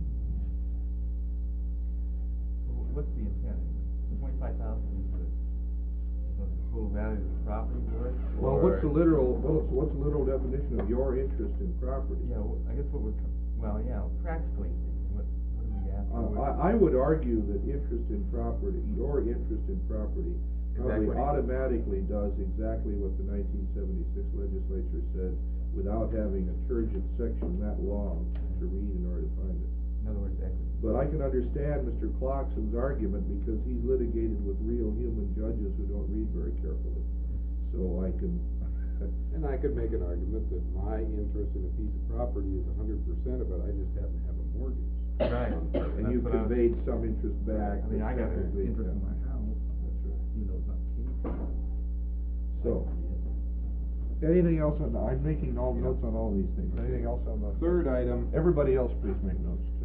Well, what's the intent? Twenty-five thousand is the, is the total value of the property worth? Well, or- what's the literal, what's, what's the literal definition of your interest in property? Yeah, well, I guess what we're, tr- well, yeah, practically speaking, what, what do we ask? Uh, I, I would argue that interest in property, your interest in property, probably Exactly. automatically does exactly what the nineteen seventy-six legislature said, without having a turgid section that long to read in order to find it. In other words, equity. But I can understand Mister Clarkson's argument, because he's litigated with real human judges who don't read very carefully. So I can, And I could make an argument that my interest in a piece of property is a hundred percent of it, I just happen to have a mortgage. Right. and you've That's what I was- conveyed some interest back. I mean, I got an technically, interest in yeah. my house, That's right. even though it's not paid. So, anything else on, the- I'm making all notes on all these things. Anything else on the? Third item. Everybody else, please make notes too.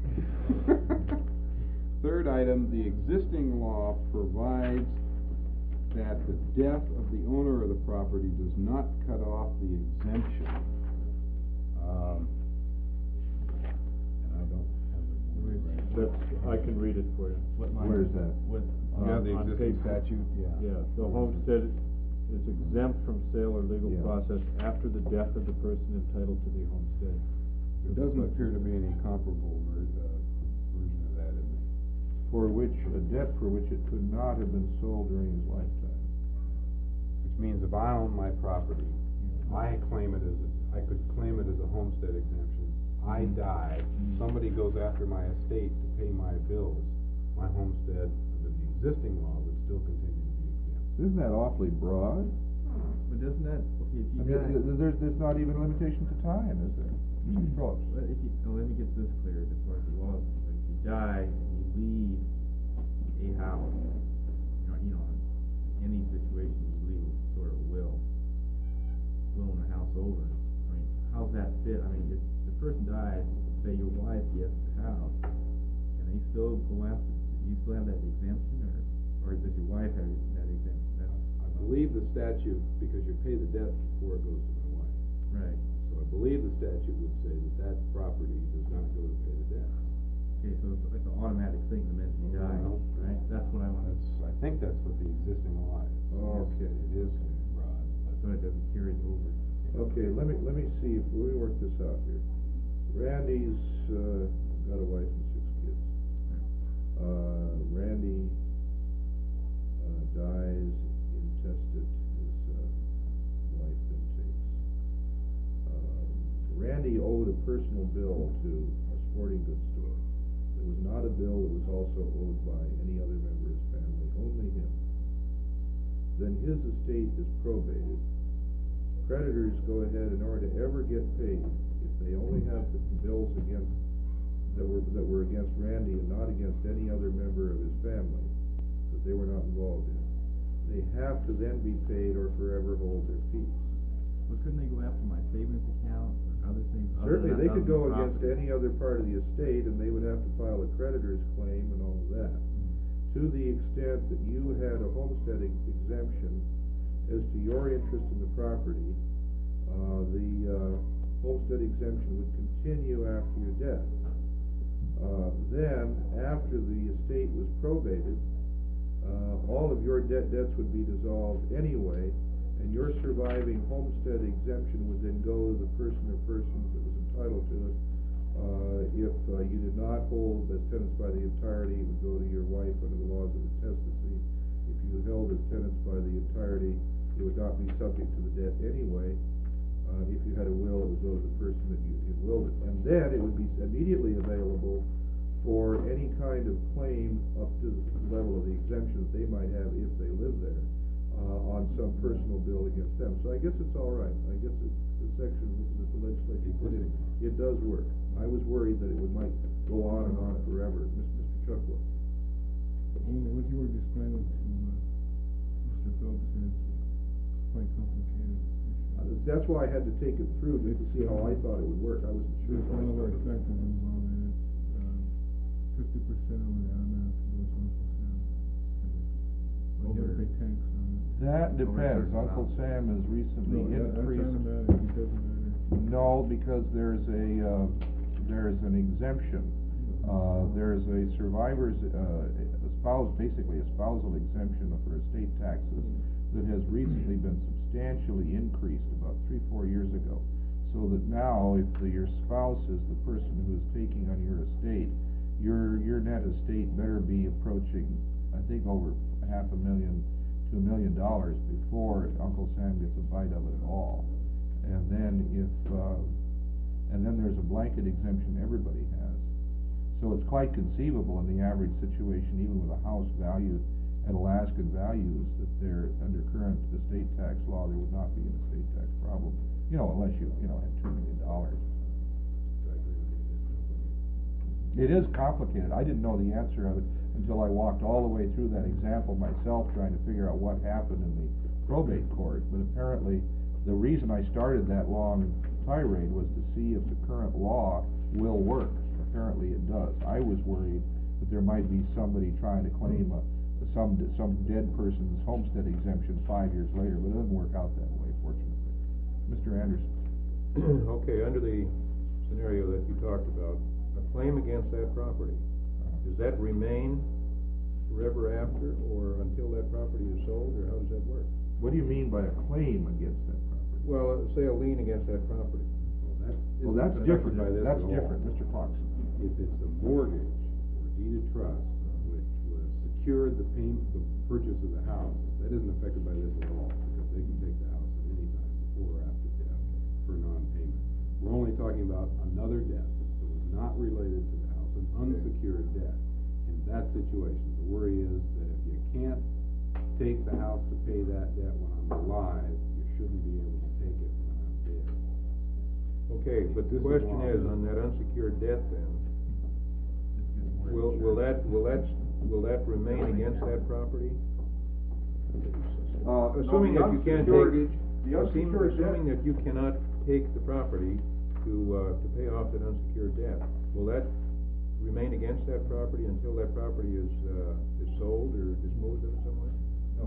Third item, the existing law provides that the death of the owner of the property does not cut off the exemption. Um, and I don't have the word right. That's, I can read it for you. What line? Where is that? What? Uh, You have the on existing page- statute? Yeah. Yeah, the homestead is exempt from sale or legal Yeah. process after the death of the person entitled to the homestead. There doesn't appear to be any comparable ver- uh, version of that in the, For which, a debt for which it could not have been sold during his lifetime. which means if I own my property, I claim it as, a- I could claim it as a homestead exemption. I die, somebody goes after my estate to pay my bills, my homestead, under the existing law, would still continue to be exempt. Isn't that awfully broad? But doesn't that, okay, if I you mean, die, th- there's, there's not even a limitation to time, is there? Mister Phillips? well, if you, oh, let me get this clear as far as the law, is concerned. If you die and you leave a house, you know, you know, in any situation, you leave sort of a will, willing the house over. I mean, how's that fit? I mean, if the person dies, say your wife gets the house, can they still go after, you still have that exemption, or, or does your wife have that exemption? That's, I believe the statute, because you pay the debt before it goes to my wife, right. so I believe the statute would say that that property does not go to pay the debt. Okay, so it's, it's an automatic thing the minute you die, No. right? That's what I want. That's, I think that's what the existing law is. Okay. It is broad, but. So it doesn't carry over. Okay, let me, let me see if, let me work this out here. Randy's, uh, got a wife and six kids. Uh, Randy, uh, dies intestate, his, uh, wife then takes. Um, Randy owed a personal bill to a sporting goods store. It was not a bill that was also owed by any other member of his family, only him. Then his estate is probated. Creditors go ahead, in order to ever get paid, if they only have the bills against, that were, that were against Randy and not against any other member of his family, that they were not involved in, they have to then be paid or forever hold their peace. Well, couldn't they go after my savings account or other things? other Certainly, than- they other could than go against property? any other part of the estate, and they would have to file a creditor's claim and all of that. To the extent that you had a homestead ex- exemption as to your interest in the property, uh, the, uh, homestead exemption would continue after your death. Uh, then, after the estate was probated, uh, all of your debt debts would be dissolved anyway, and your surviving homestead exemption would then go to the person or persons that was entitled to it. Uh, if uh, you did not hold as tenants by the entirety, it would go to your wife under the laws of intestacy. If you held as tenants by the entirety, it would not be subject to the debt anyway. Uh, if you had a will, it would go to the person that you had willed it. And then it would be immediately available for any kind of claim up to the level of the exemption that they might have if they live there, uh, on some personal bill against them. So I guess it's all right. I guess it's the section that the legislature put in, it does work. I was worried that it would might go on and on forever. Mister Chuckwood. Well, what you were describing to uh, Mister Phelps is quite complicated. Uh, That's why I had to take it through, just to see how I thought it would work. I wasn't sure. There's how I one other thought it would factor involved in it. Fifty percent of the amount goes to Uncle Sam. So you have to pay tax on it. That Over a depends. certain Uncle amount. Sam has recently No, that- increased. That doesn't matter, it doesn't matter. No, because there's a, uh, there's an exemption. Uh, there's a survivor's, uh, a spouse, basically a spousal exemption for estate taxes that has recently been substantially increased about three, four years ago. So that now, if the, your spouse is the person who is taking on your estate, your, your net estate better be approaching, I think, over half a million to a million dollars before Uncle Sam gets a bite of it at all. And then if, uh, and then there's a blanket exemption everybody has. So it's quite conceivable in the average situation, even with a house valued at Alaskan values, that there, under current estate tax law, there would not be an estate tax problem. You know, unless you, you know, had two million dollars. It is complicated. I didn't know the answer of it until I walked all the way through that example myself, trying to figure out what happened in the probate court. But apparently, the reason I started that long tirade was to see if the current law will work. Apparently it does. I was worried that there might be somebody trying to claim a, some, some dead person's homestead exemption five years later, but it doesn't work out that way, fortunately. Mister Anderson. Okay, under the scenario that you talked about, a claim against that property, does that remain forever after, or until that property is sold, or how does that work? What do you mean by a claim against that property? Well, say a lien against that property. Well, that's different, by this that's at all. different, Mister Clarkson. If it's a mortgage or deed of trust, which was secured the payment, the purchase of the house, that isn't affected by this at all, because they can take the house at any time, before or after death, for non-payment. We're only talking about another debt that was not related to the house, an unsecured debt. In that situation, the worry is that if you can't take the house to pay that debt when I'm alive, you shouldn't be able to take it when I'm dead. Okay, but the This is question law. is, on that unsecured debt then, will, will that, will that, will that remain against that property? Uh, Assuming no, that the you can't unsecured- take, the assuming, unsecured debt- assuming that you cannot take the property to, uh, to pay off that unsecured debt, will that remain against that property until that property is, uh, is sold or disposed of in some way? No.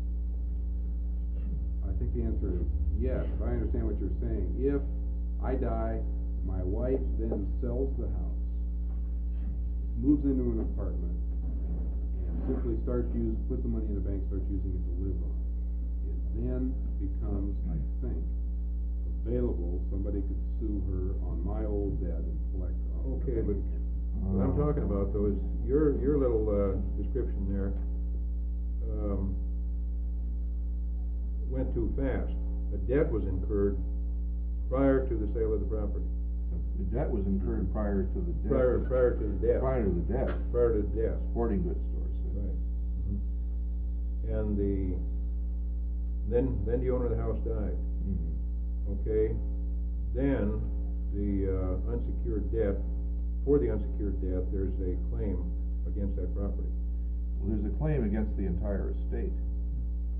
I think the answer is yes, I understand what you're saying. If I die, my wife then sells the house, moves into an apartment, and simply starts use, puts the money in the bank, starts using it to live on. It then becomes, I think, available, somebody could sue her on my old debt and collect off. the Okay, but bank. what I'm talking about though is your, your little, uh, description there, um, went too fast. A debt was incurred prior to the sale of the property, The debt was incurred prior to the death. prior, prior to the death. Prior to the death, Prior to the death. sporting goods stores. Right. And the, then, then the owner of the house died, Mhm. okay? Then, the, uh, unsecured debt, for the unsecured debt, there's a claim against that property. Well, there's a claim against the entire estate.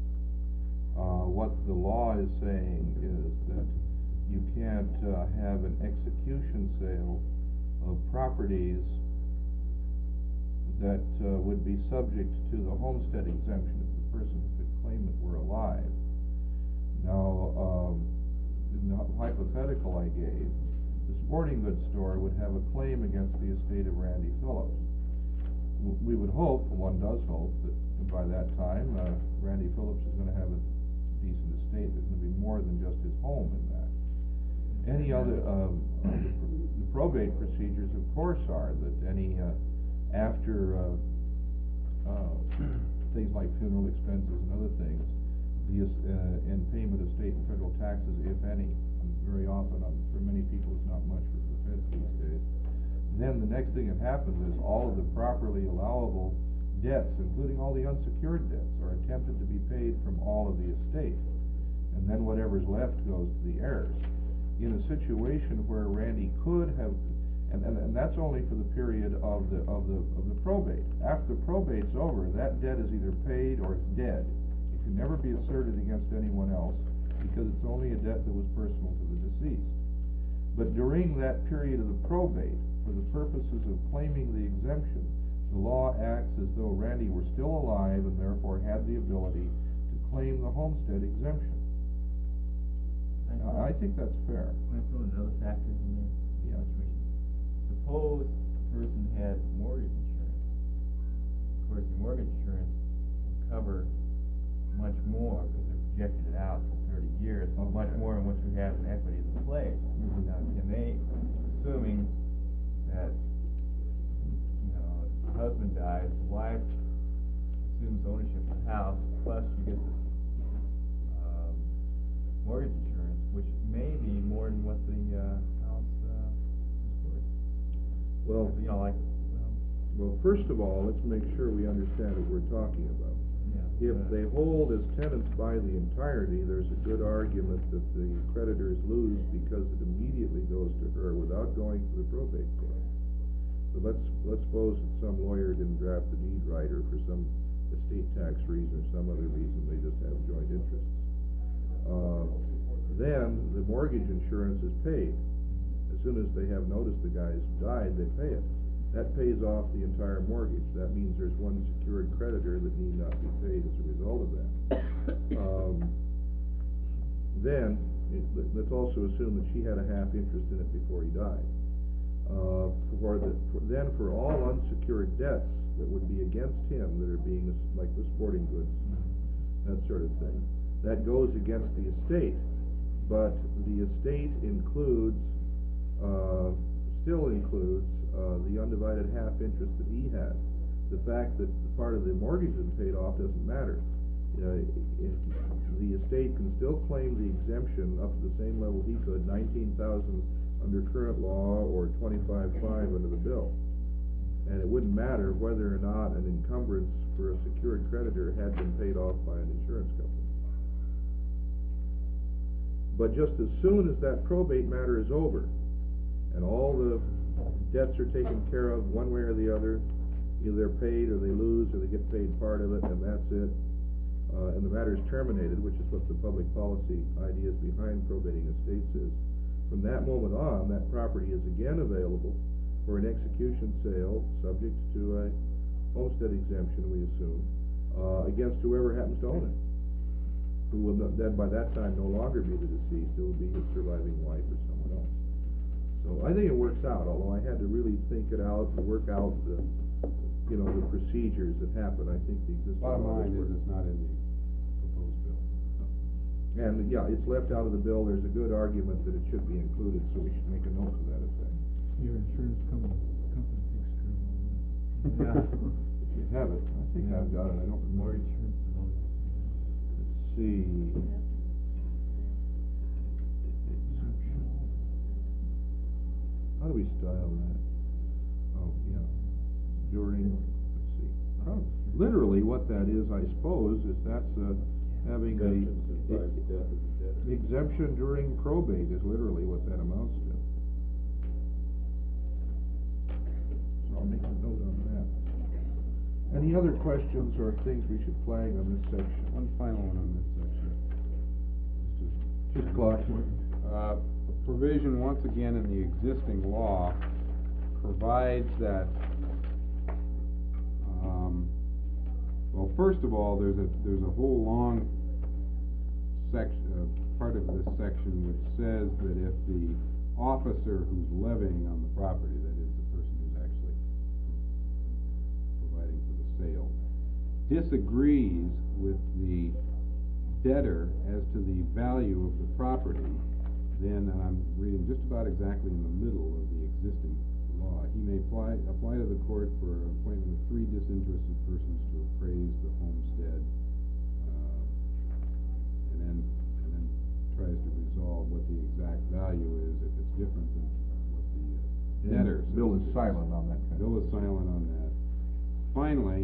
Uh, what the law is saying is that you can't, uh, have an execution sale of properties that, uh, would be subject to the homestead exemption if the person who could claim it were alive. Now, um, in the hypothetical I gave, the sporting goods store would have a claim against the estate of Randy Phillips. W- We would hope, one does hope, that by that time, uh, Randy Phillips is gonna have a decent estate. There's gonna be more than just his home in that. Any other, um, uh, the pr- the probate procedures, of course, are that any, uh, after, uh, uh, things like funeral expenses and other things, the, es- uh, and payment of state and federal taxes, if any, and very often, um, for many people, it's not much for the feds these days. Then the next thing that happens is all of the properly allowable debts, including all the unsecured debts, are attempted to be paid from all of the estate. And then whatever's left goes to the heirs. In a situation where Randy could have, and, and, and that's only for the period of the, of the, of the probate. After the probate's over, that debt is either paid or it's dead. It can never be asserted against anyone else because it's only a debt that was personal to the deceased. But during that period of the probate, for the purposes of claiming the exemption, the law acts as though Randy were still alive and therefore had the ability to claim the homestead exemption. I, I think that's fair. Can I throw another factor in there? Yeah. Situation. Suppose the person had mortgage insurance. Of course, your mortgage insurance will cover much more because they're projected it out for thirty years, Okay. much more than what you have in equities in place. Mhm. Now, can they, assuming that, you know, the husband dies, the wife assumes ownership of the house, plus you get this, um, mortgage insurance, which may be more than what the, uh, house, uh, is worth. Well, You know, like, well, well, first of all, let's make sure we understand what we're talking about. yeah. If uh, they hold as tenants by the entirety, there's a good argument that the creditors lose because it immediately goes to her without going to the probate court. So let's, let's suppose that some lawyer didn't draft the deed right, or for some estate tax reason or some other reason, they just have joint interests. Uh, then the mortgage insurance is paid. As soon as they have noticed the guy's died, they pay it. That pays off the entire mortgage. That means there's one secured creditor that need not be paid as a result of that. Um, then, it, let- let's also assume that she had a half interest in it before he died. Uh, for the, for, then for all unsecured debts that would be against him that are being, as- like the sporting goods, that sort of thing, that goes against the estate. But the estate includes, uh, still includes, uh, the undivided half interest that he has. The fact that the part of the mortgage isn't paid off doesn't matter. Uh, if the estate can still claim the exemption up to the same level he could, nineteen thousand under current law or twenty-five five under the bill. And it wouldn't matter whether or not an encumbrance for a secured creditor had been paid off by an insurance company. But just as soon as that probate matter is over, and all the debts are taken care of one way or the other, either they're paid or they lose or they get paid part of it, and that's it, uh, and the matter is terminated, which is what the public policy ideas behind probating estates is. From that moment on, that property is again available for an execution sale, subject to a homestead exemption, we assume, uh, against whoever happens to own it, who will not, then by that time no longer be the deceased, it will be his surviving wife or someone else. So I think it works out, although I had to really think it out and work out the, you know, the procedures that happen. I think the existing. Bottom law line is, works. it's not in the proposed bill. And, yeah, it's left out of the bill. There's a good argument that it should be included, so we should make a note to that effect. Your insurance company, company takes care of all that. Yeah. If you have it, I think I've got it, I don't remember. Mortgage insurance is always. Let's see. How do we style that? Oh, yeah, during, let's see. Prob- Literally, what that is, I suppose, is that's, uh, having a exemption during probate is literally what that amounts to. So I'll make a note on that. Any other questions or things we should flag on this section? One final one on this section. Mister Clarkson. Uh, a provision, once again, in the existing law provides that, um, well, first of all, there's a, there's a whole long section, uh, part of this section which says that if the officer who's levying on the property, that is the person who's actually providing for the sale, disagrees with the debtor as to the value of the property, then, and I'm reading just about exactly in the middle of the existing law, he may apply, apply to the court for an appointment of three disinterested persons to appraise the homestead, uh, and then, and then tries to resolve what the exact value is if it's different than what the uh, debtor says. Bill is silent on that kind of. Bill is silent on that. Finally,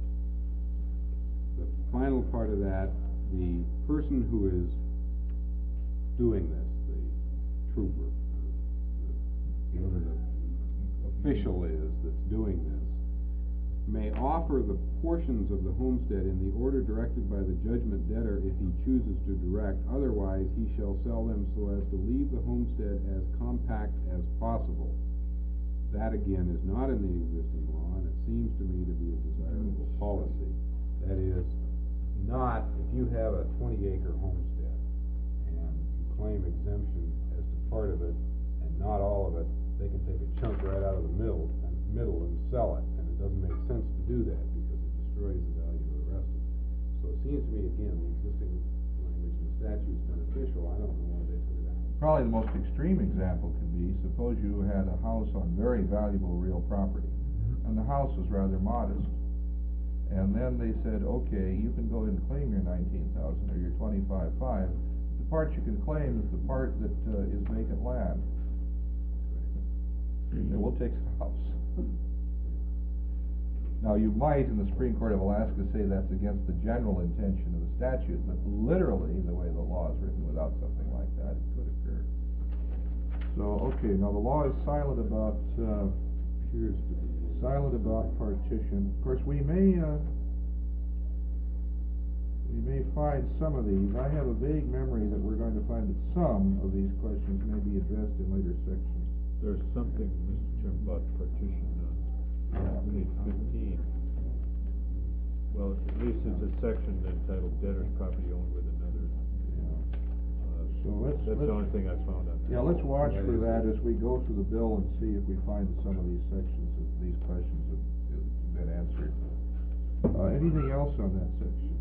the final part of that, the person who is doing this, the trooper, the, whoever the official is that's doing this, may offer the portions of the homestead in the order directed by the judgment debtor if he chooses to direct. Otherwise, he shall sell them so as to leave the homestead as compact as possible. That, again, is not in the existing law, and it seems to me to be a desirable policy. That is, not if you have a twenty acre homestead and you claim exemption as to part of it and not all of it, they can take a chunk right out of the middle and middle and sell it, and it doesn't make sense to do that because it destroys the value of the rest of it. So it seems to me, again, the existing language in the statute is beneficial. I don't know why they took it out. Probably the most extreme example could be, suppose you had a house on very valuable real property, and the house was rather modest. And then they said, okay, you can go ahead and claim your nineteen thousand or your twenty-five five. The part you can claim is the part that uh, is vacant land. And we'll take the house. Now, you might, in the Supreme Court of Alaska, say that's against the general intention of the statute, but literally, the way the law is written, without something like that, it could occur. So, okay, now the law is silent about, uh, appears to be silent about partition. Of course, we may, uh, we may find some of these. I have a vague memory that we're going to find that some of these questions may be addressed in later sections. There's something, Mister Chairman, about partition, uh, on page fifteen. Well, at least there's a section entitled debtor's property owned with another. Uh, So let's, That's the let's, only thing I found on that. yeah, let's watch for that as we go through the bill and see if we find some of these sections, of these questions have have been answered. Uh, anything else on that section?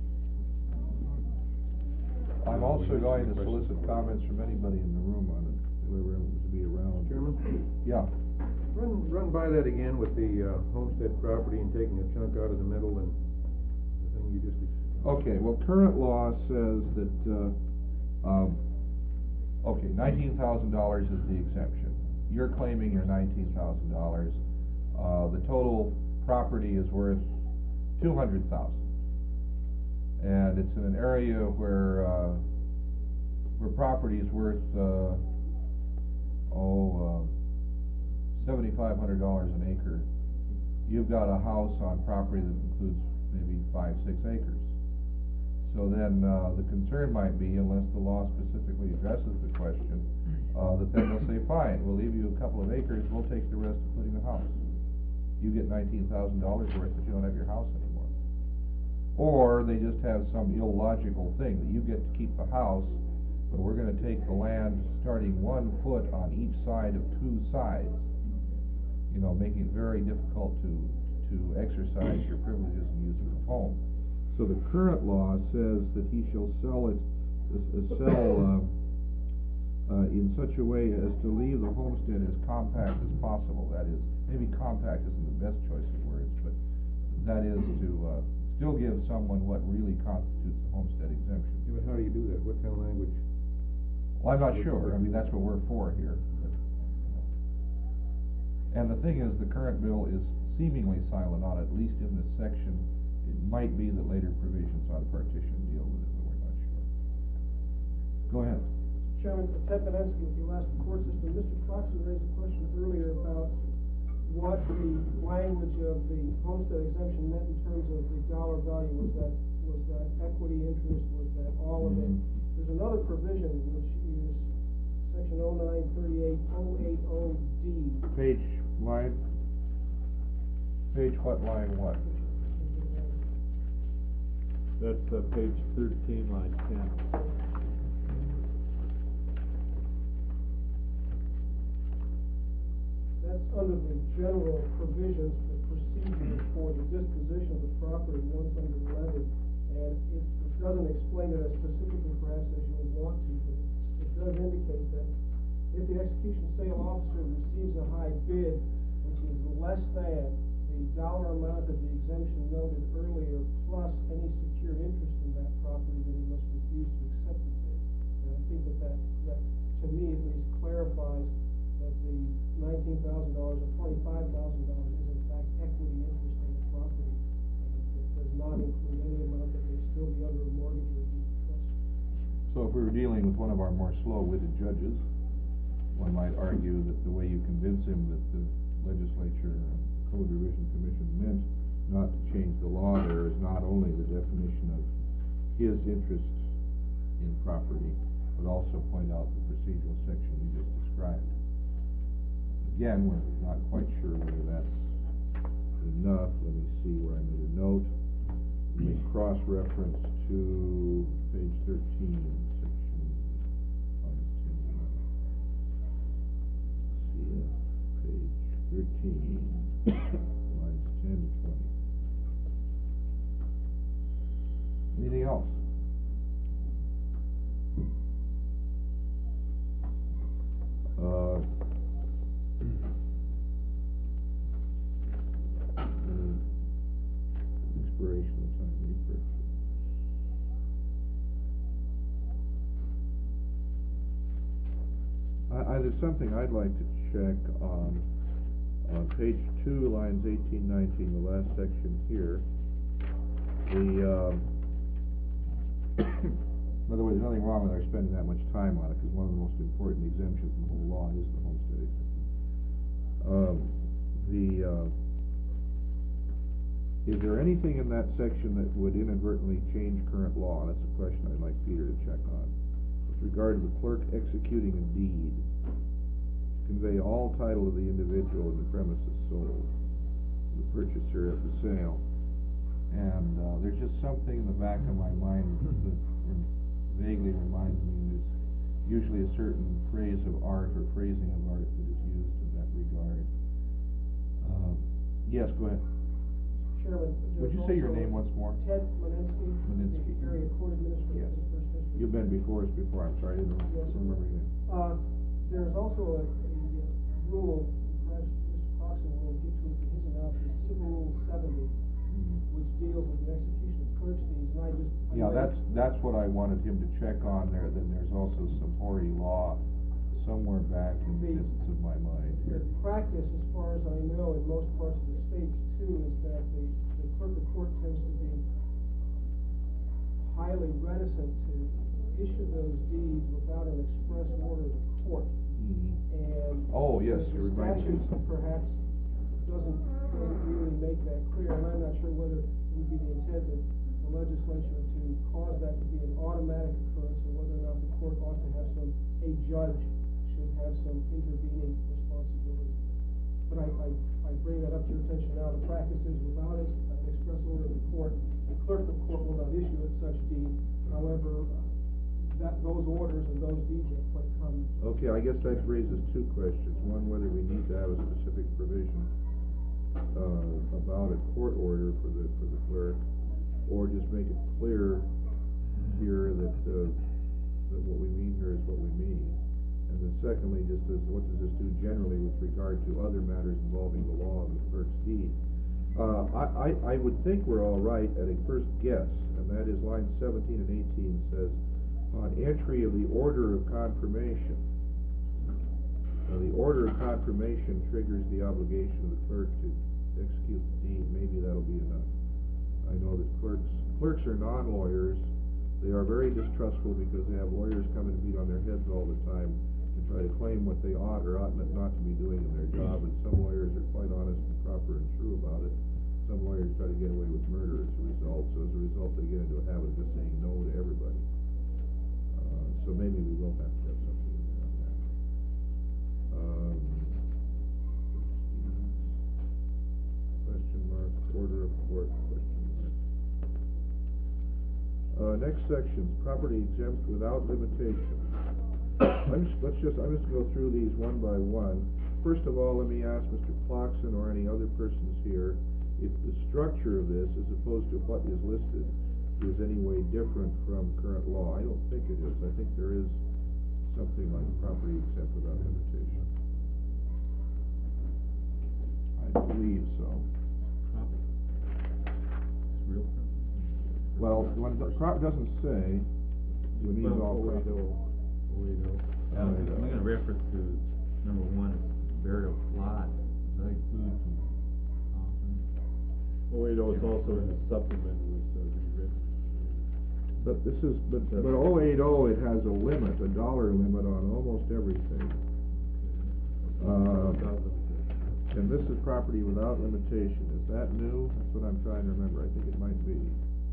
I'm also going to solicit comments from anybody in the room on it, whoever happens to be around. Chairman? Yeah. Run, run by that again with the, uh, homestead property and taking a chunk out of the middle and the thing you just. Okay, well, current law says that, uh, um, okay, nineteen thousand dollars is the exemption. You're claiming your nineteen thousand dollars. Uh, the total property is worth two hundred thousand dollars. And it's in an area where, uh, where property is worth, uh, oh, uh, seventy-five hundred dollars an acre. You've got a house on property that includes maybe five, six acres. So then, uh, the concern might be, unless the law specifically addresses the question, uh, that then they'll say, fine, we'll leave you a couple of acres, we'll take the rest, including the house. You get nineteen thousand dollars worth, but you don't have your house anymore. Or they just have some illogical thing, that you get to keep the house, but we're gonna take the land starting one foot on each side of two sides. You know, making it very difficult to, to exercise your privileges and use of the home. So the current law says that he shall sell it, uh, sell, uh, uh, in such a way as to leave the homestead as compact as possible. That is, maybe compact isn't the best choice of words, but that is to, uh, still give someone what really constitutes a homestead exemption. Yeah, but how do you do that? What kind of language? Well, I'm not sure. I mean, that's what we're for here. But, and the thing is, the current bill is seemingly silent on it, at least in this section. It might be that later provisions on partition deal with it, but we're not sure. Go ahead. Chairman, Ted Benensky with the Alaska Court System. Mister Clarkson raised a question earlier about what the language of the homestead exemption meant in terms of the dollar value. Was that, was that equity interest? Was that all of it? there's another provision which is section oh nine thirty-eight oh eight oh D. Page, line, page what, line what? That's, uh, page thirteen, line ten. That's under the general provisions, the procedure for the disposition of the property once under levy. And it, it doesn't explain it as specifically perhaps as you would want to, but it, it does indicate that if the execution sale officer receives a high bid, which is less than the dollar amount of the exemption noted earlier, plus any secured interest in that property, then he must refuse to accept the bid. And I think that that, that to me at least clarifies that the nineteen thousand dollars or twenty-five thousand dollars is in fact equity interest in the property, and it does not include any amount that may still be under a mortgage or a deed of trust. So if we were dealing with one of our more slow-witted judges, one might argue that the way you convince him that the legislature and Code Revision Commission meant not to change the law there is not only the definition of his interest in property, but also point out the procedural section you just described. Again, we're not quite sure whether that's enough. Let me see where I made a note. Make cross-reference to page thirteen, section five ten. See, page thirteen, lines ten to twenty. Anything else? Uh, expiration of time repurchase. I, I, there's something I'd like to check on, on page two, lines eighteen, nineteen, the last section here. The, um, in other words, there's nothing wrong with our spending that much time on it, because one of the most important exemptions in the whole law is the homestead exemption. Um, the, uh, is there anything in that section that would inadvertently change current law? That's a question I'd like Peter to check on. With regard to the clerk executing a deed to convey all title of the individual in the premises sold, the purchaser at the sale. And uh, there's just something in the back of my mind that vaguely reminds me there's usually a certain phrase of art or phrasing of art that is used in that regard. Uh, yes, go ahead. Chairman, Would you say your name once more? Ted Malinsky, Malinsky. the area court administrator Yes. for the first district. You've been before us before, I'm sorry, I didn't Yes, remember your name. Uh, there's also a, a uh, rule, perhaps Mister Proxon will get to it in his analysis, Civil Rule seventy, Mhm. which deals with the execution of clerk's deeds, and I just. I Yeah, read- that's, that's what I wanted him to check on there, then there's also some hoary law somewhere back in the The- distance of my mind The here. practice, as far as I know, in most parts of the states too, is that the, the clerk of court tends to be highly reticent to issue those deeds without an express order of the court. Mhm. And. Oh, yes, the it reminds me. statute perhaps doesn't, doesn't really make that clear, and I'm not sure whether it would be the intent of the legislature to cause that to be an automatic occurrence, or whether or not the court ought to have some, a judge should have some intervening responsibility. But I, I, I bring that up to your attention now. The practice is without an express order of the court, the clerk of court will not issue such deed. However, uh, that, those orders and those deeds are quite common. Okay, I guess that raises two questions. One, whether we need to have a specific provision uh, about a court order for the, for the clerk, or just make it clear here that, uh, that what we mean here is what we mean. And then secondly, just as, what does this do generally with regard to other matters involving the law of the clerk's deed? Uh, I, I, I would think we're all right at a first guess, and that is line seventeen and eighteen says, on entry of the order of confirmation. Now, the order of confirmation triggers the obligation of the clerk to execute the deed. Maybe that'll be enough. I know that clerks, clerks are non-lawyers. They are very distrustful because they have lawyers coming to beat on their heads all the time to try to claim what they ought or ought not to be doing in their job. And some lawyers are quite honest and proper and true about it. Some lawyers try to get away with murder as a result. So as a result, they get into a habit of just saying no to everybody. Uh, so maybe we will have to have something in there on that. Um, question mark, order of court, question mark. Uh, next section, property exempt without limitation. I'm just, let's just, I'm just gonna go through these one by one. First of all, let me ask Mister Clarkson or any other persons here, if the structure of this, as opposed to what is listed, is any way different from current law. I don't think it is. I think there is something like property exempt without limitation. I believe so. Property. It's real property. Well, when the prop doesn't say, we need all property. Yeah, I'm gonna reference to number one, burial plot, does that include? Oh, wait, oh, it's also in the supplement was uh, rewritten. But this is, but, but oh eight oh, it has a limit, a dollar limit on almost everything. Uh, and this is property without limitation. Is that new? That's what I'm trying to remember. I think it might be.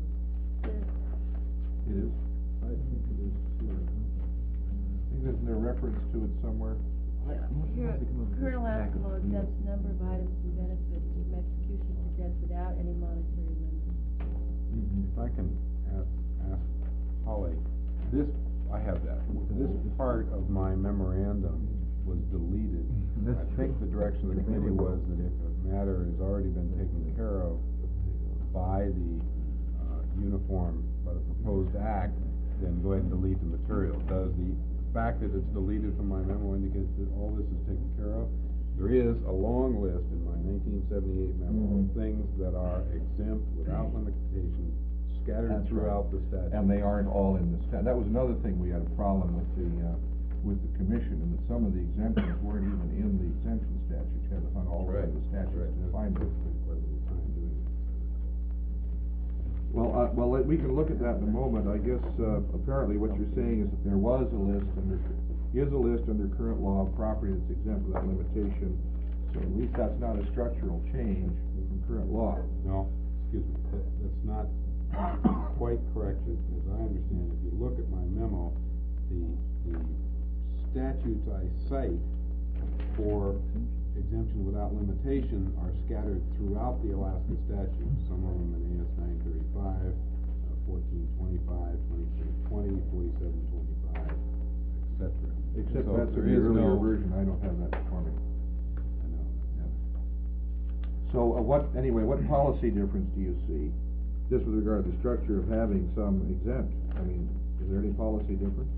It is? I think it is too. I think isn't there a reference to it somewhere? Yeah, here, current Alaska law exempts a number of items and benefits from execution for death without any monetary limit. If I can ask, ask Holly, this, I have that, this part of my memorandum was deleted. I think the direction of the committee was that if a matter has already been taken care of by the, uh, uniform, by the proposed act, then go ahead and delete the material. Does the fact that it's deleted from my memo indicate that all this is taken care of? There is a long list in my nineteen seventy-eight memo of things that are exempt without limitation, scattered That's throughout right. the statute. And they aren't all in the stat. That was another thing we had a problem with the, uh, with the commission, and that some of the exemptions weren't even in the exemption statute. You had to hunt all over Right. the statutes Right. to find them. Spent quite a little time doing it. Well, uh, well, let- we can look at that in a moment. I guess, uh, apparently what you're saying is that there was a list under, is a list under current law of property that's exempt without limitation. So at least that's not a structural change from current law. No, excuse me, that, that's not quite correct, as as I understand it. If you look at my memo, the, the statutes I cite for exemption without limitation are scattered throughout the Alaska statutes, some of them in A S nine thirty-five, uh, fourteen twenty-five, twenty-three twenty, forty-seven twenty-five, et cetera. Except So that's in there the is earlier no- version. I don't have that for me. I know. So, uh, what, anyway, what policy difference do you see, just with regard to the structure of having some exempt? I mean, is there any policy difference?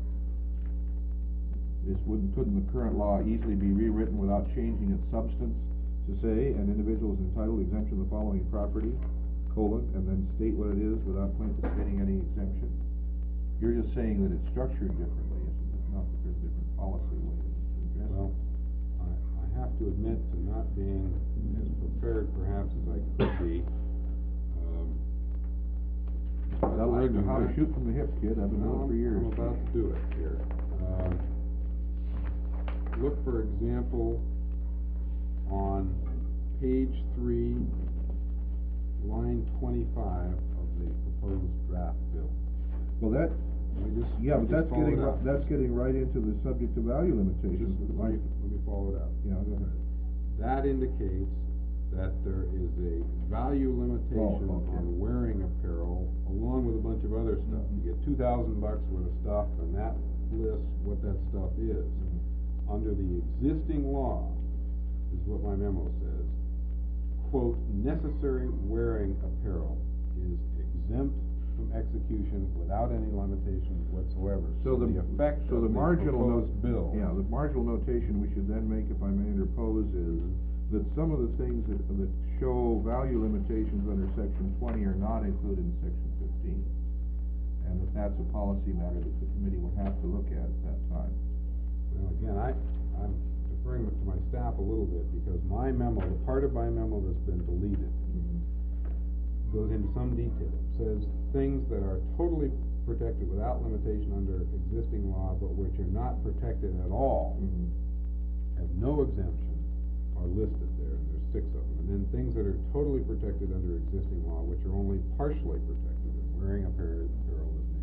Is, wouldn't, couldn't the current law easily be rewritten without changing its substance to say, an individual is entitled to exemption of the following property, colon, and then state what it is without plaintiff stating any exemption? You're just saying that it's structured differently, isn't it? Not that there's a different policy way to address it. Well, I, I have to admit to not being as prepared perhaps as I could be. Um, but Gotta I learn do how to not- shoot from the hip, kid. I've been No, doing it for years. I'm about to do it here. Um, look, for example, on page three, line twenty-five of the proposed draft bill. Well, that, Let me just, yeah, let me but that's just follow getting, it ri- out. that's getting right into the subject of value limitations. Just let me, let me follow it out. Yeah, go ahead. That indicates that there is a value limitation Oh, okay. on wearing apparel, along with a bunch of other stuff. You get two thousand bucks worth of stuff, and that lists what that stuff is. Under the existing law, is what my memo says, quote, necessary wearing apparel is exempt from execution without any limitations whatsoever. So the, effect so of the marginal note, proposed bill. yeah, the marginal notation we should then make, if I may interpose, is that some of the things that, that show value limitations under section twenty are not included in section fifteen. And that that's a policy matter that the committee will have to look at at that time. Well, again, I, I'm deferring to my staff a little bit, because my memo, the part of my memo that's been deleted, goes into some detail. It says things that are totally protected without limitation under existing law, but which are not protected at all, have no exemption, are listed there, and there's six of them. And then things that are totally protected under existing law, which are only partially protected, and wearing apparel apparel is an example of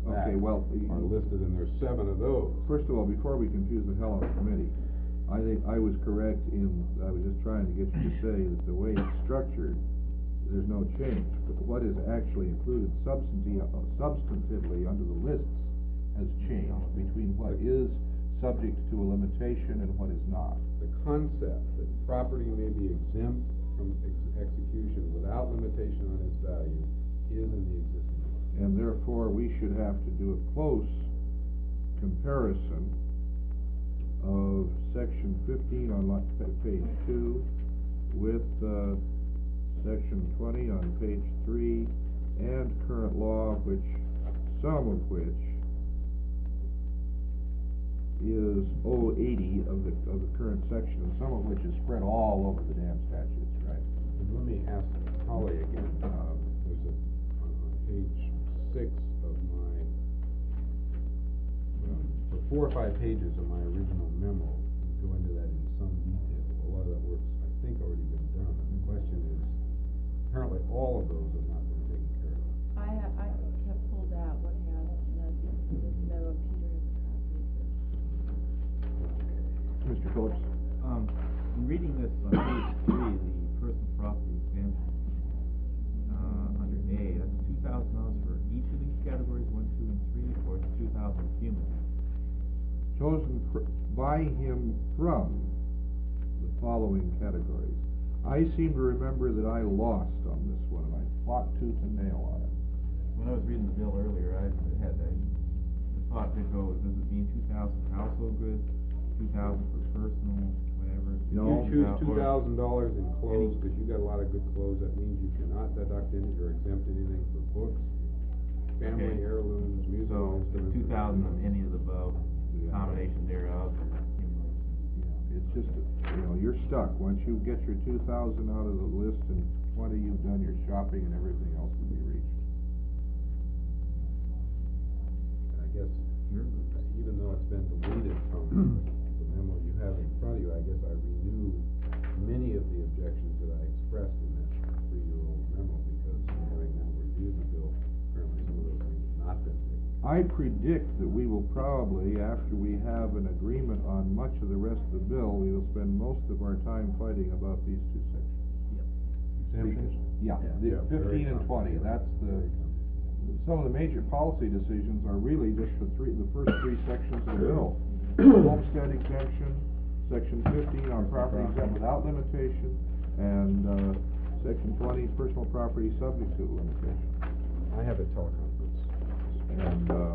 back Okay, well, are listed, and there's seven of those. First of all, before we confuse the hell out of the committee, I think I was correct in, I was just trying to get you to say that the way it's structured, there's no change. But what is actually included substantively, uh, substantively under the lists has changed between what is subject to a limitation and what is not. The concept that property may be exempt from ex- execution without limitation on its value is in the existing law. And therefore, we should have to do a close comparison of section fifteen on li- pa- page two with, uh, section twenty on page three and current law, which, some of which is oh eighty of the, of the current section, and some of which is spread all over the damn statutes, right? And let me ask Holly again, uh, there's a, on, on page six of my, well, for four or five pages of my original memo, we go into that in some detail. A lot of that work's, I think, already been done, and the question is, apparently all of those have not been taken care of. I have, I have pulled out what has, and that's in this memo, Peter has a copy of this. Mister Phillips? Um, in reading this on page three, the personal property exemption, uh, under A, that's two thousand dollars for each of these categories, one, two, and three, or two thousand cumulative? Chosen fr- by him from the following categories. I seem to remember that I lost on this one, and I fought tooth and nail on it. When I was reading the bill earlier, I had, I thought to go, does it mean two thousand household goods, two thousand for personal, whatever? If No. you choose Uh, two or- thousand dollars in clothes, any- because you got a lot of good clothes, that means you cannot deduct any or exempt anything for books, family Okay. heirlooms, musical So, instruments. two thousand of any of the above, Yeah. combination thereof, or accumulation. Yeah, it's just, a- you know, you're stuck. Once you get your two thousand out of the list and twenty, you've done your shopping and everything else can be reached. I guess, even though it's been deleted from the memo you have in front of you, I guess I renew many of the objections that I expressed in that three-year-old memo, because having now reviewed the bill, apparently some of those things have not been taken. I predict that we will probably, after we have an agreement on much of the rest of the bill, we will spend most of our time fighting about these two sections. Exemptions? Yeah, Yeah, the yeah, very fifteen and twenty, complicated. that's the, Very complicated. some of the major policy decisions are really just the three, the first three sections of the bill. Homestead exemption, section fifteen on property exempt without limitation, and, uh, section twenty, personal property subject to limitation. I have a teleconference. And, uh,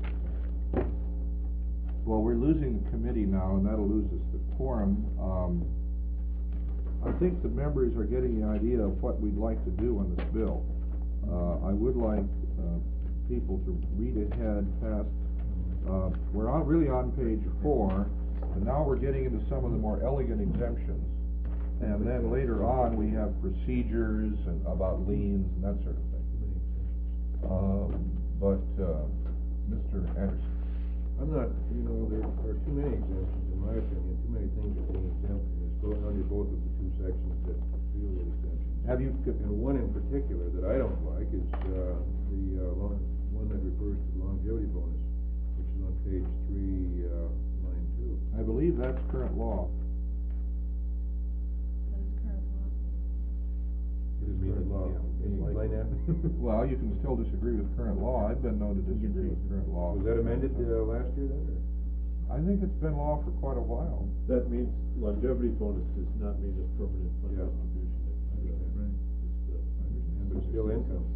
well, we're losing the committee now, and that'll lose us the quorum. Um, I think the members are getting the idea of what we'd like to do on this bill. Uh, I would like, uh, people to read ahead past, uh, we're on, really on page four, and now we're getting into some of the more elegant exemptions. And then later on, we have procedures and about liens and that sort of thing. Uh, but, uh, Mister Anderson. I'm not, you know, there are too many exemptions, in my opinion, too many things are being exempt, and it's going under both of the two sections that deal with exemptions. Have you, And one in particular that I don't like is, uh, the, uh, long, one that refers to longevity bonus, which is on page three, uh, line two. I believe that's current law. That is current law. It is Current law. yeah, Can you it's explain like- that? Well, you can still disagree with current law. I've been known to disagree with current law. Was that amended, uh, last year then, or? I think it's been law for quite a while. That means longevity bonus does not mean a permanent fund Yeah. distribution. Right. It's, uh, But it's still income.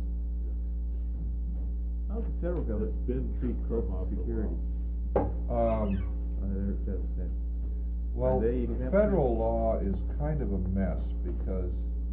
How's the federal government It's been treat co-op for a security? Um, Uh, their federal statute. well, they the exempt federal from- law is kind of a mess because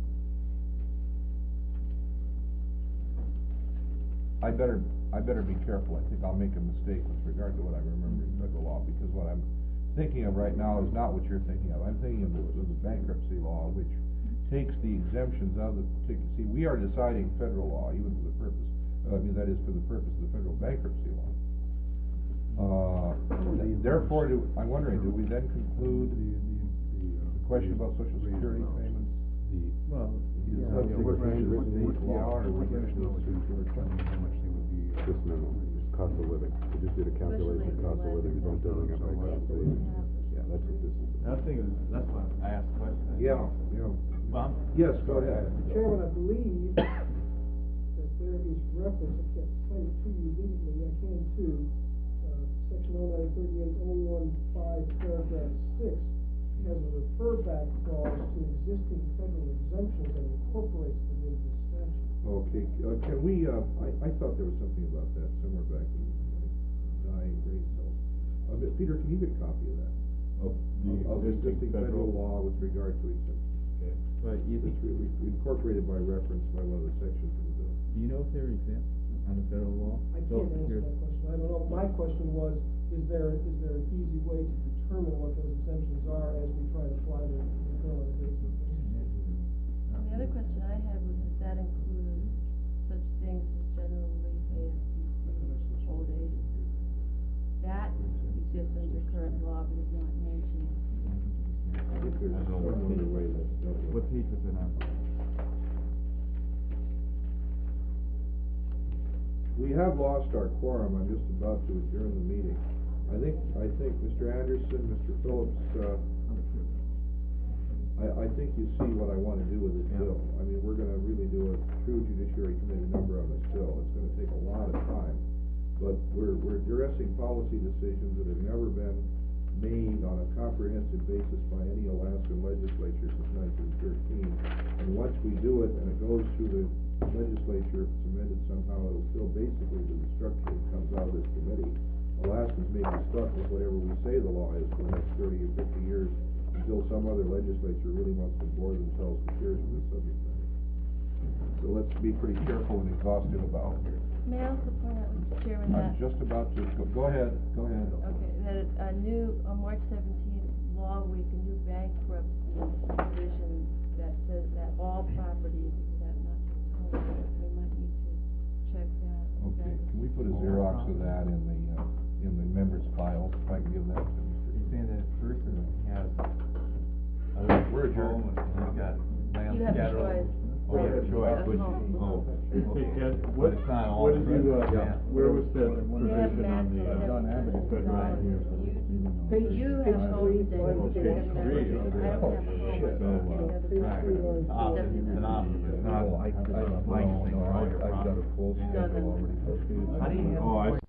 I better, I better be careful. I think I'll make a mistake with regard to what I remember in federal law, because what I'm thinking of right now is not what you're thinking of. I'm thinking of the, of the bankruptcy law, which takes the exemptions out of the particular, see, we are deciding federal law, even for the purpose, I mean, that is for the purpose of the federal bankruptcy law. Uh, therefore, do, I'm wondering, do we then conclude The, the, the, uh. the question about social the- security the- payments? The. Well, Is yeah, that yeah, what what- handwritten what- into yeah, law, or what- was that what- just what- how much they would be? uh, This memo. cost of living. We just did a calculation of cost of living, don't building it by cost of living. Yeah, that's what this is. I think that's why I asked the question. Yeah, yeah. Well, I'm- Yes, go ahead. Chairman, I believe that there is reference, I can't cite it to you immediately, I can too, uh, section oh nine thirty-eight oh one five, paragraph six, has a refer back clause to existing federal exemptions and incorporates them into the statute. Okay, uh, can we, uh, I, I thought there was something about that somewhere back in my dying brain cells. Uh, but Peter, can you get a copy of that? Of the Of the existing federal. law with regard to exemptions? Okay. But you It's think, re- re- incorporated by reference by one of the sections of the bill. do you know if they're exempt on the federal law? I Social can't answer Security? that question, I don't know, my question was, is there, is there an easy way to determine what those exemptions are as we try to apply the, the bill on a day-to-day basis? And the other question I had was, does that include such things as general relief, A F P C, old age? That exists under current law, but is not mentioned. I think there's some other way that's dealt with. What page was it on? We have lost our quorum, I'm just about to adjourn the meeting. I think, I think Mister Anderson, Mister Phillips, uh, I, I think you see what I wanna do with this Yeah. bill. I mean, we're gonna really do a true judiciary committee number on this bill. It's gonna take a lot of time. But we're, we're addressing policy decisions that have never been made on a comprehensive basis by any Alaskan legislature since nineteen thirteen. And once we do it and it goes through the legislature, if it's amended somehow, it'll still basically be the structure that comes out of this committee. Alaskans may be stuck with whatever we say the law is for the next thirty or fifty years until some other legislature really wants to bore themselves to tears with this subject matter. So let's be pretty careful and exhaustive about it. May I also point out, Mister Chairman, that, I'm just about to, go, go ahead, go ahead. okay, that a new, on March seventeenth, Law Week, a new bankruptcy provision that says that all properties except not just homes, we might need to check that. Okay, can we put a Xerox of that in the, uh, in the members' files, if I can give that to Mister You're saying that a person has a We're adjourned. home and he's got land You have a scattered over- choice. Oh, you have a choice, Of which, home. oh, Hey, Ken, but what, it's not all. what did you, uh, Yeah. where was that We have provision on the, maps uh, on everything. federal? Right. You, Page- you page have homes three, that line you Okay, have three, members, okay. I don't have a home So, like uh, any other Page person. three, line It's opposite, it's an opposite, it's not Oh, I, I, licensing no, all I, your I've got a property. full schedule already. How do you have? Oh, I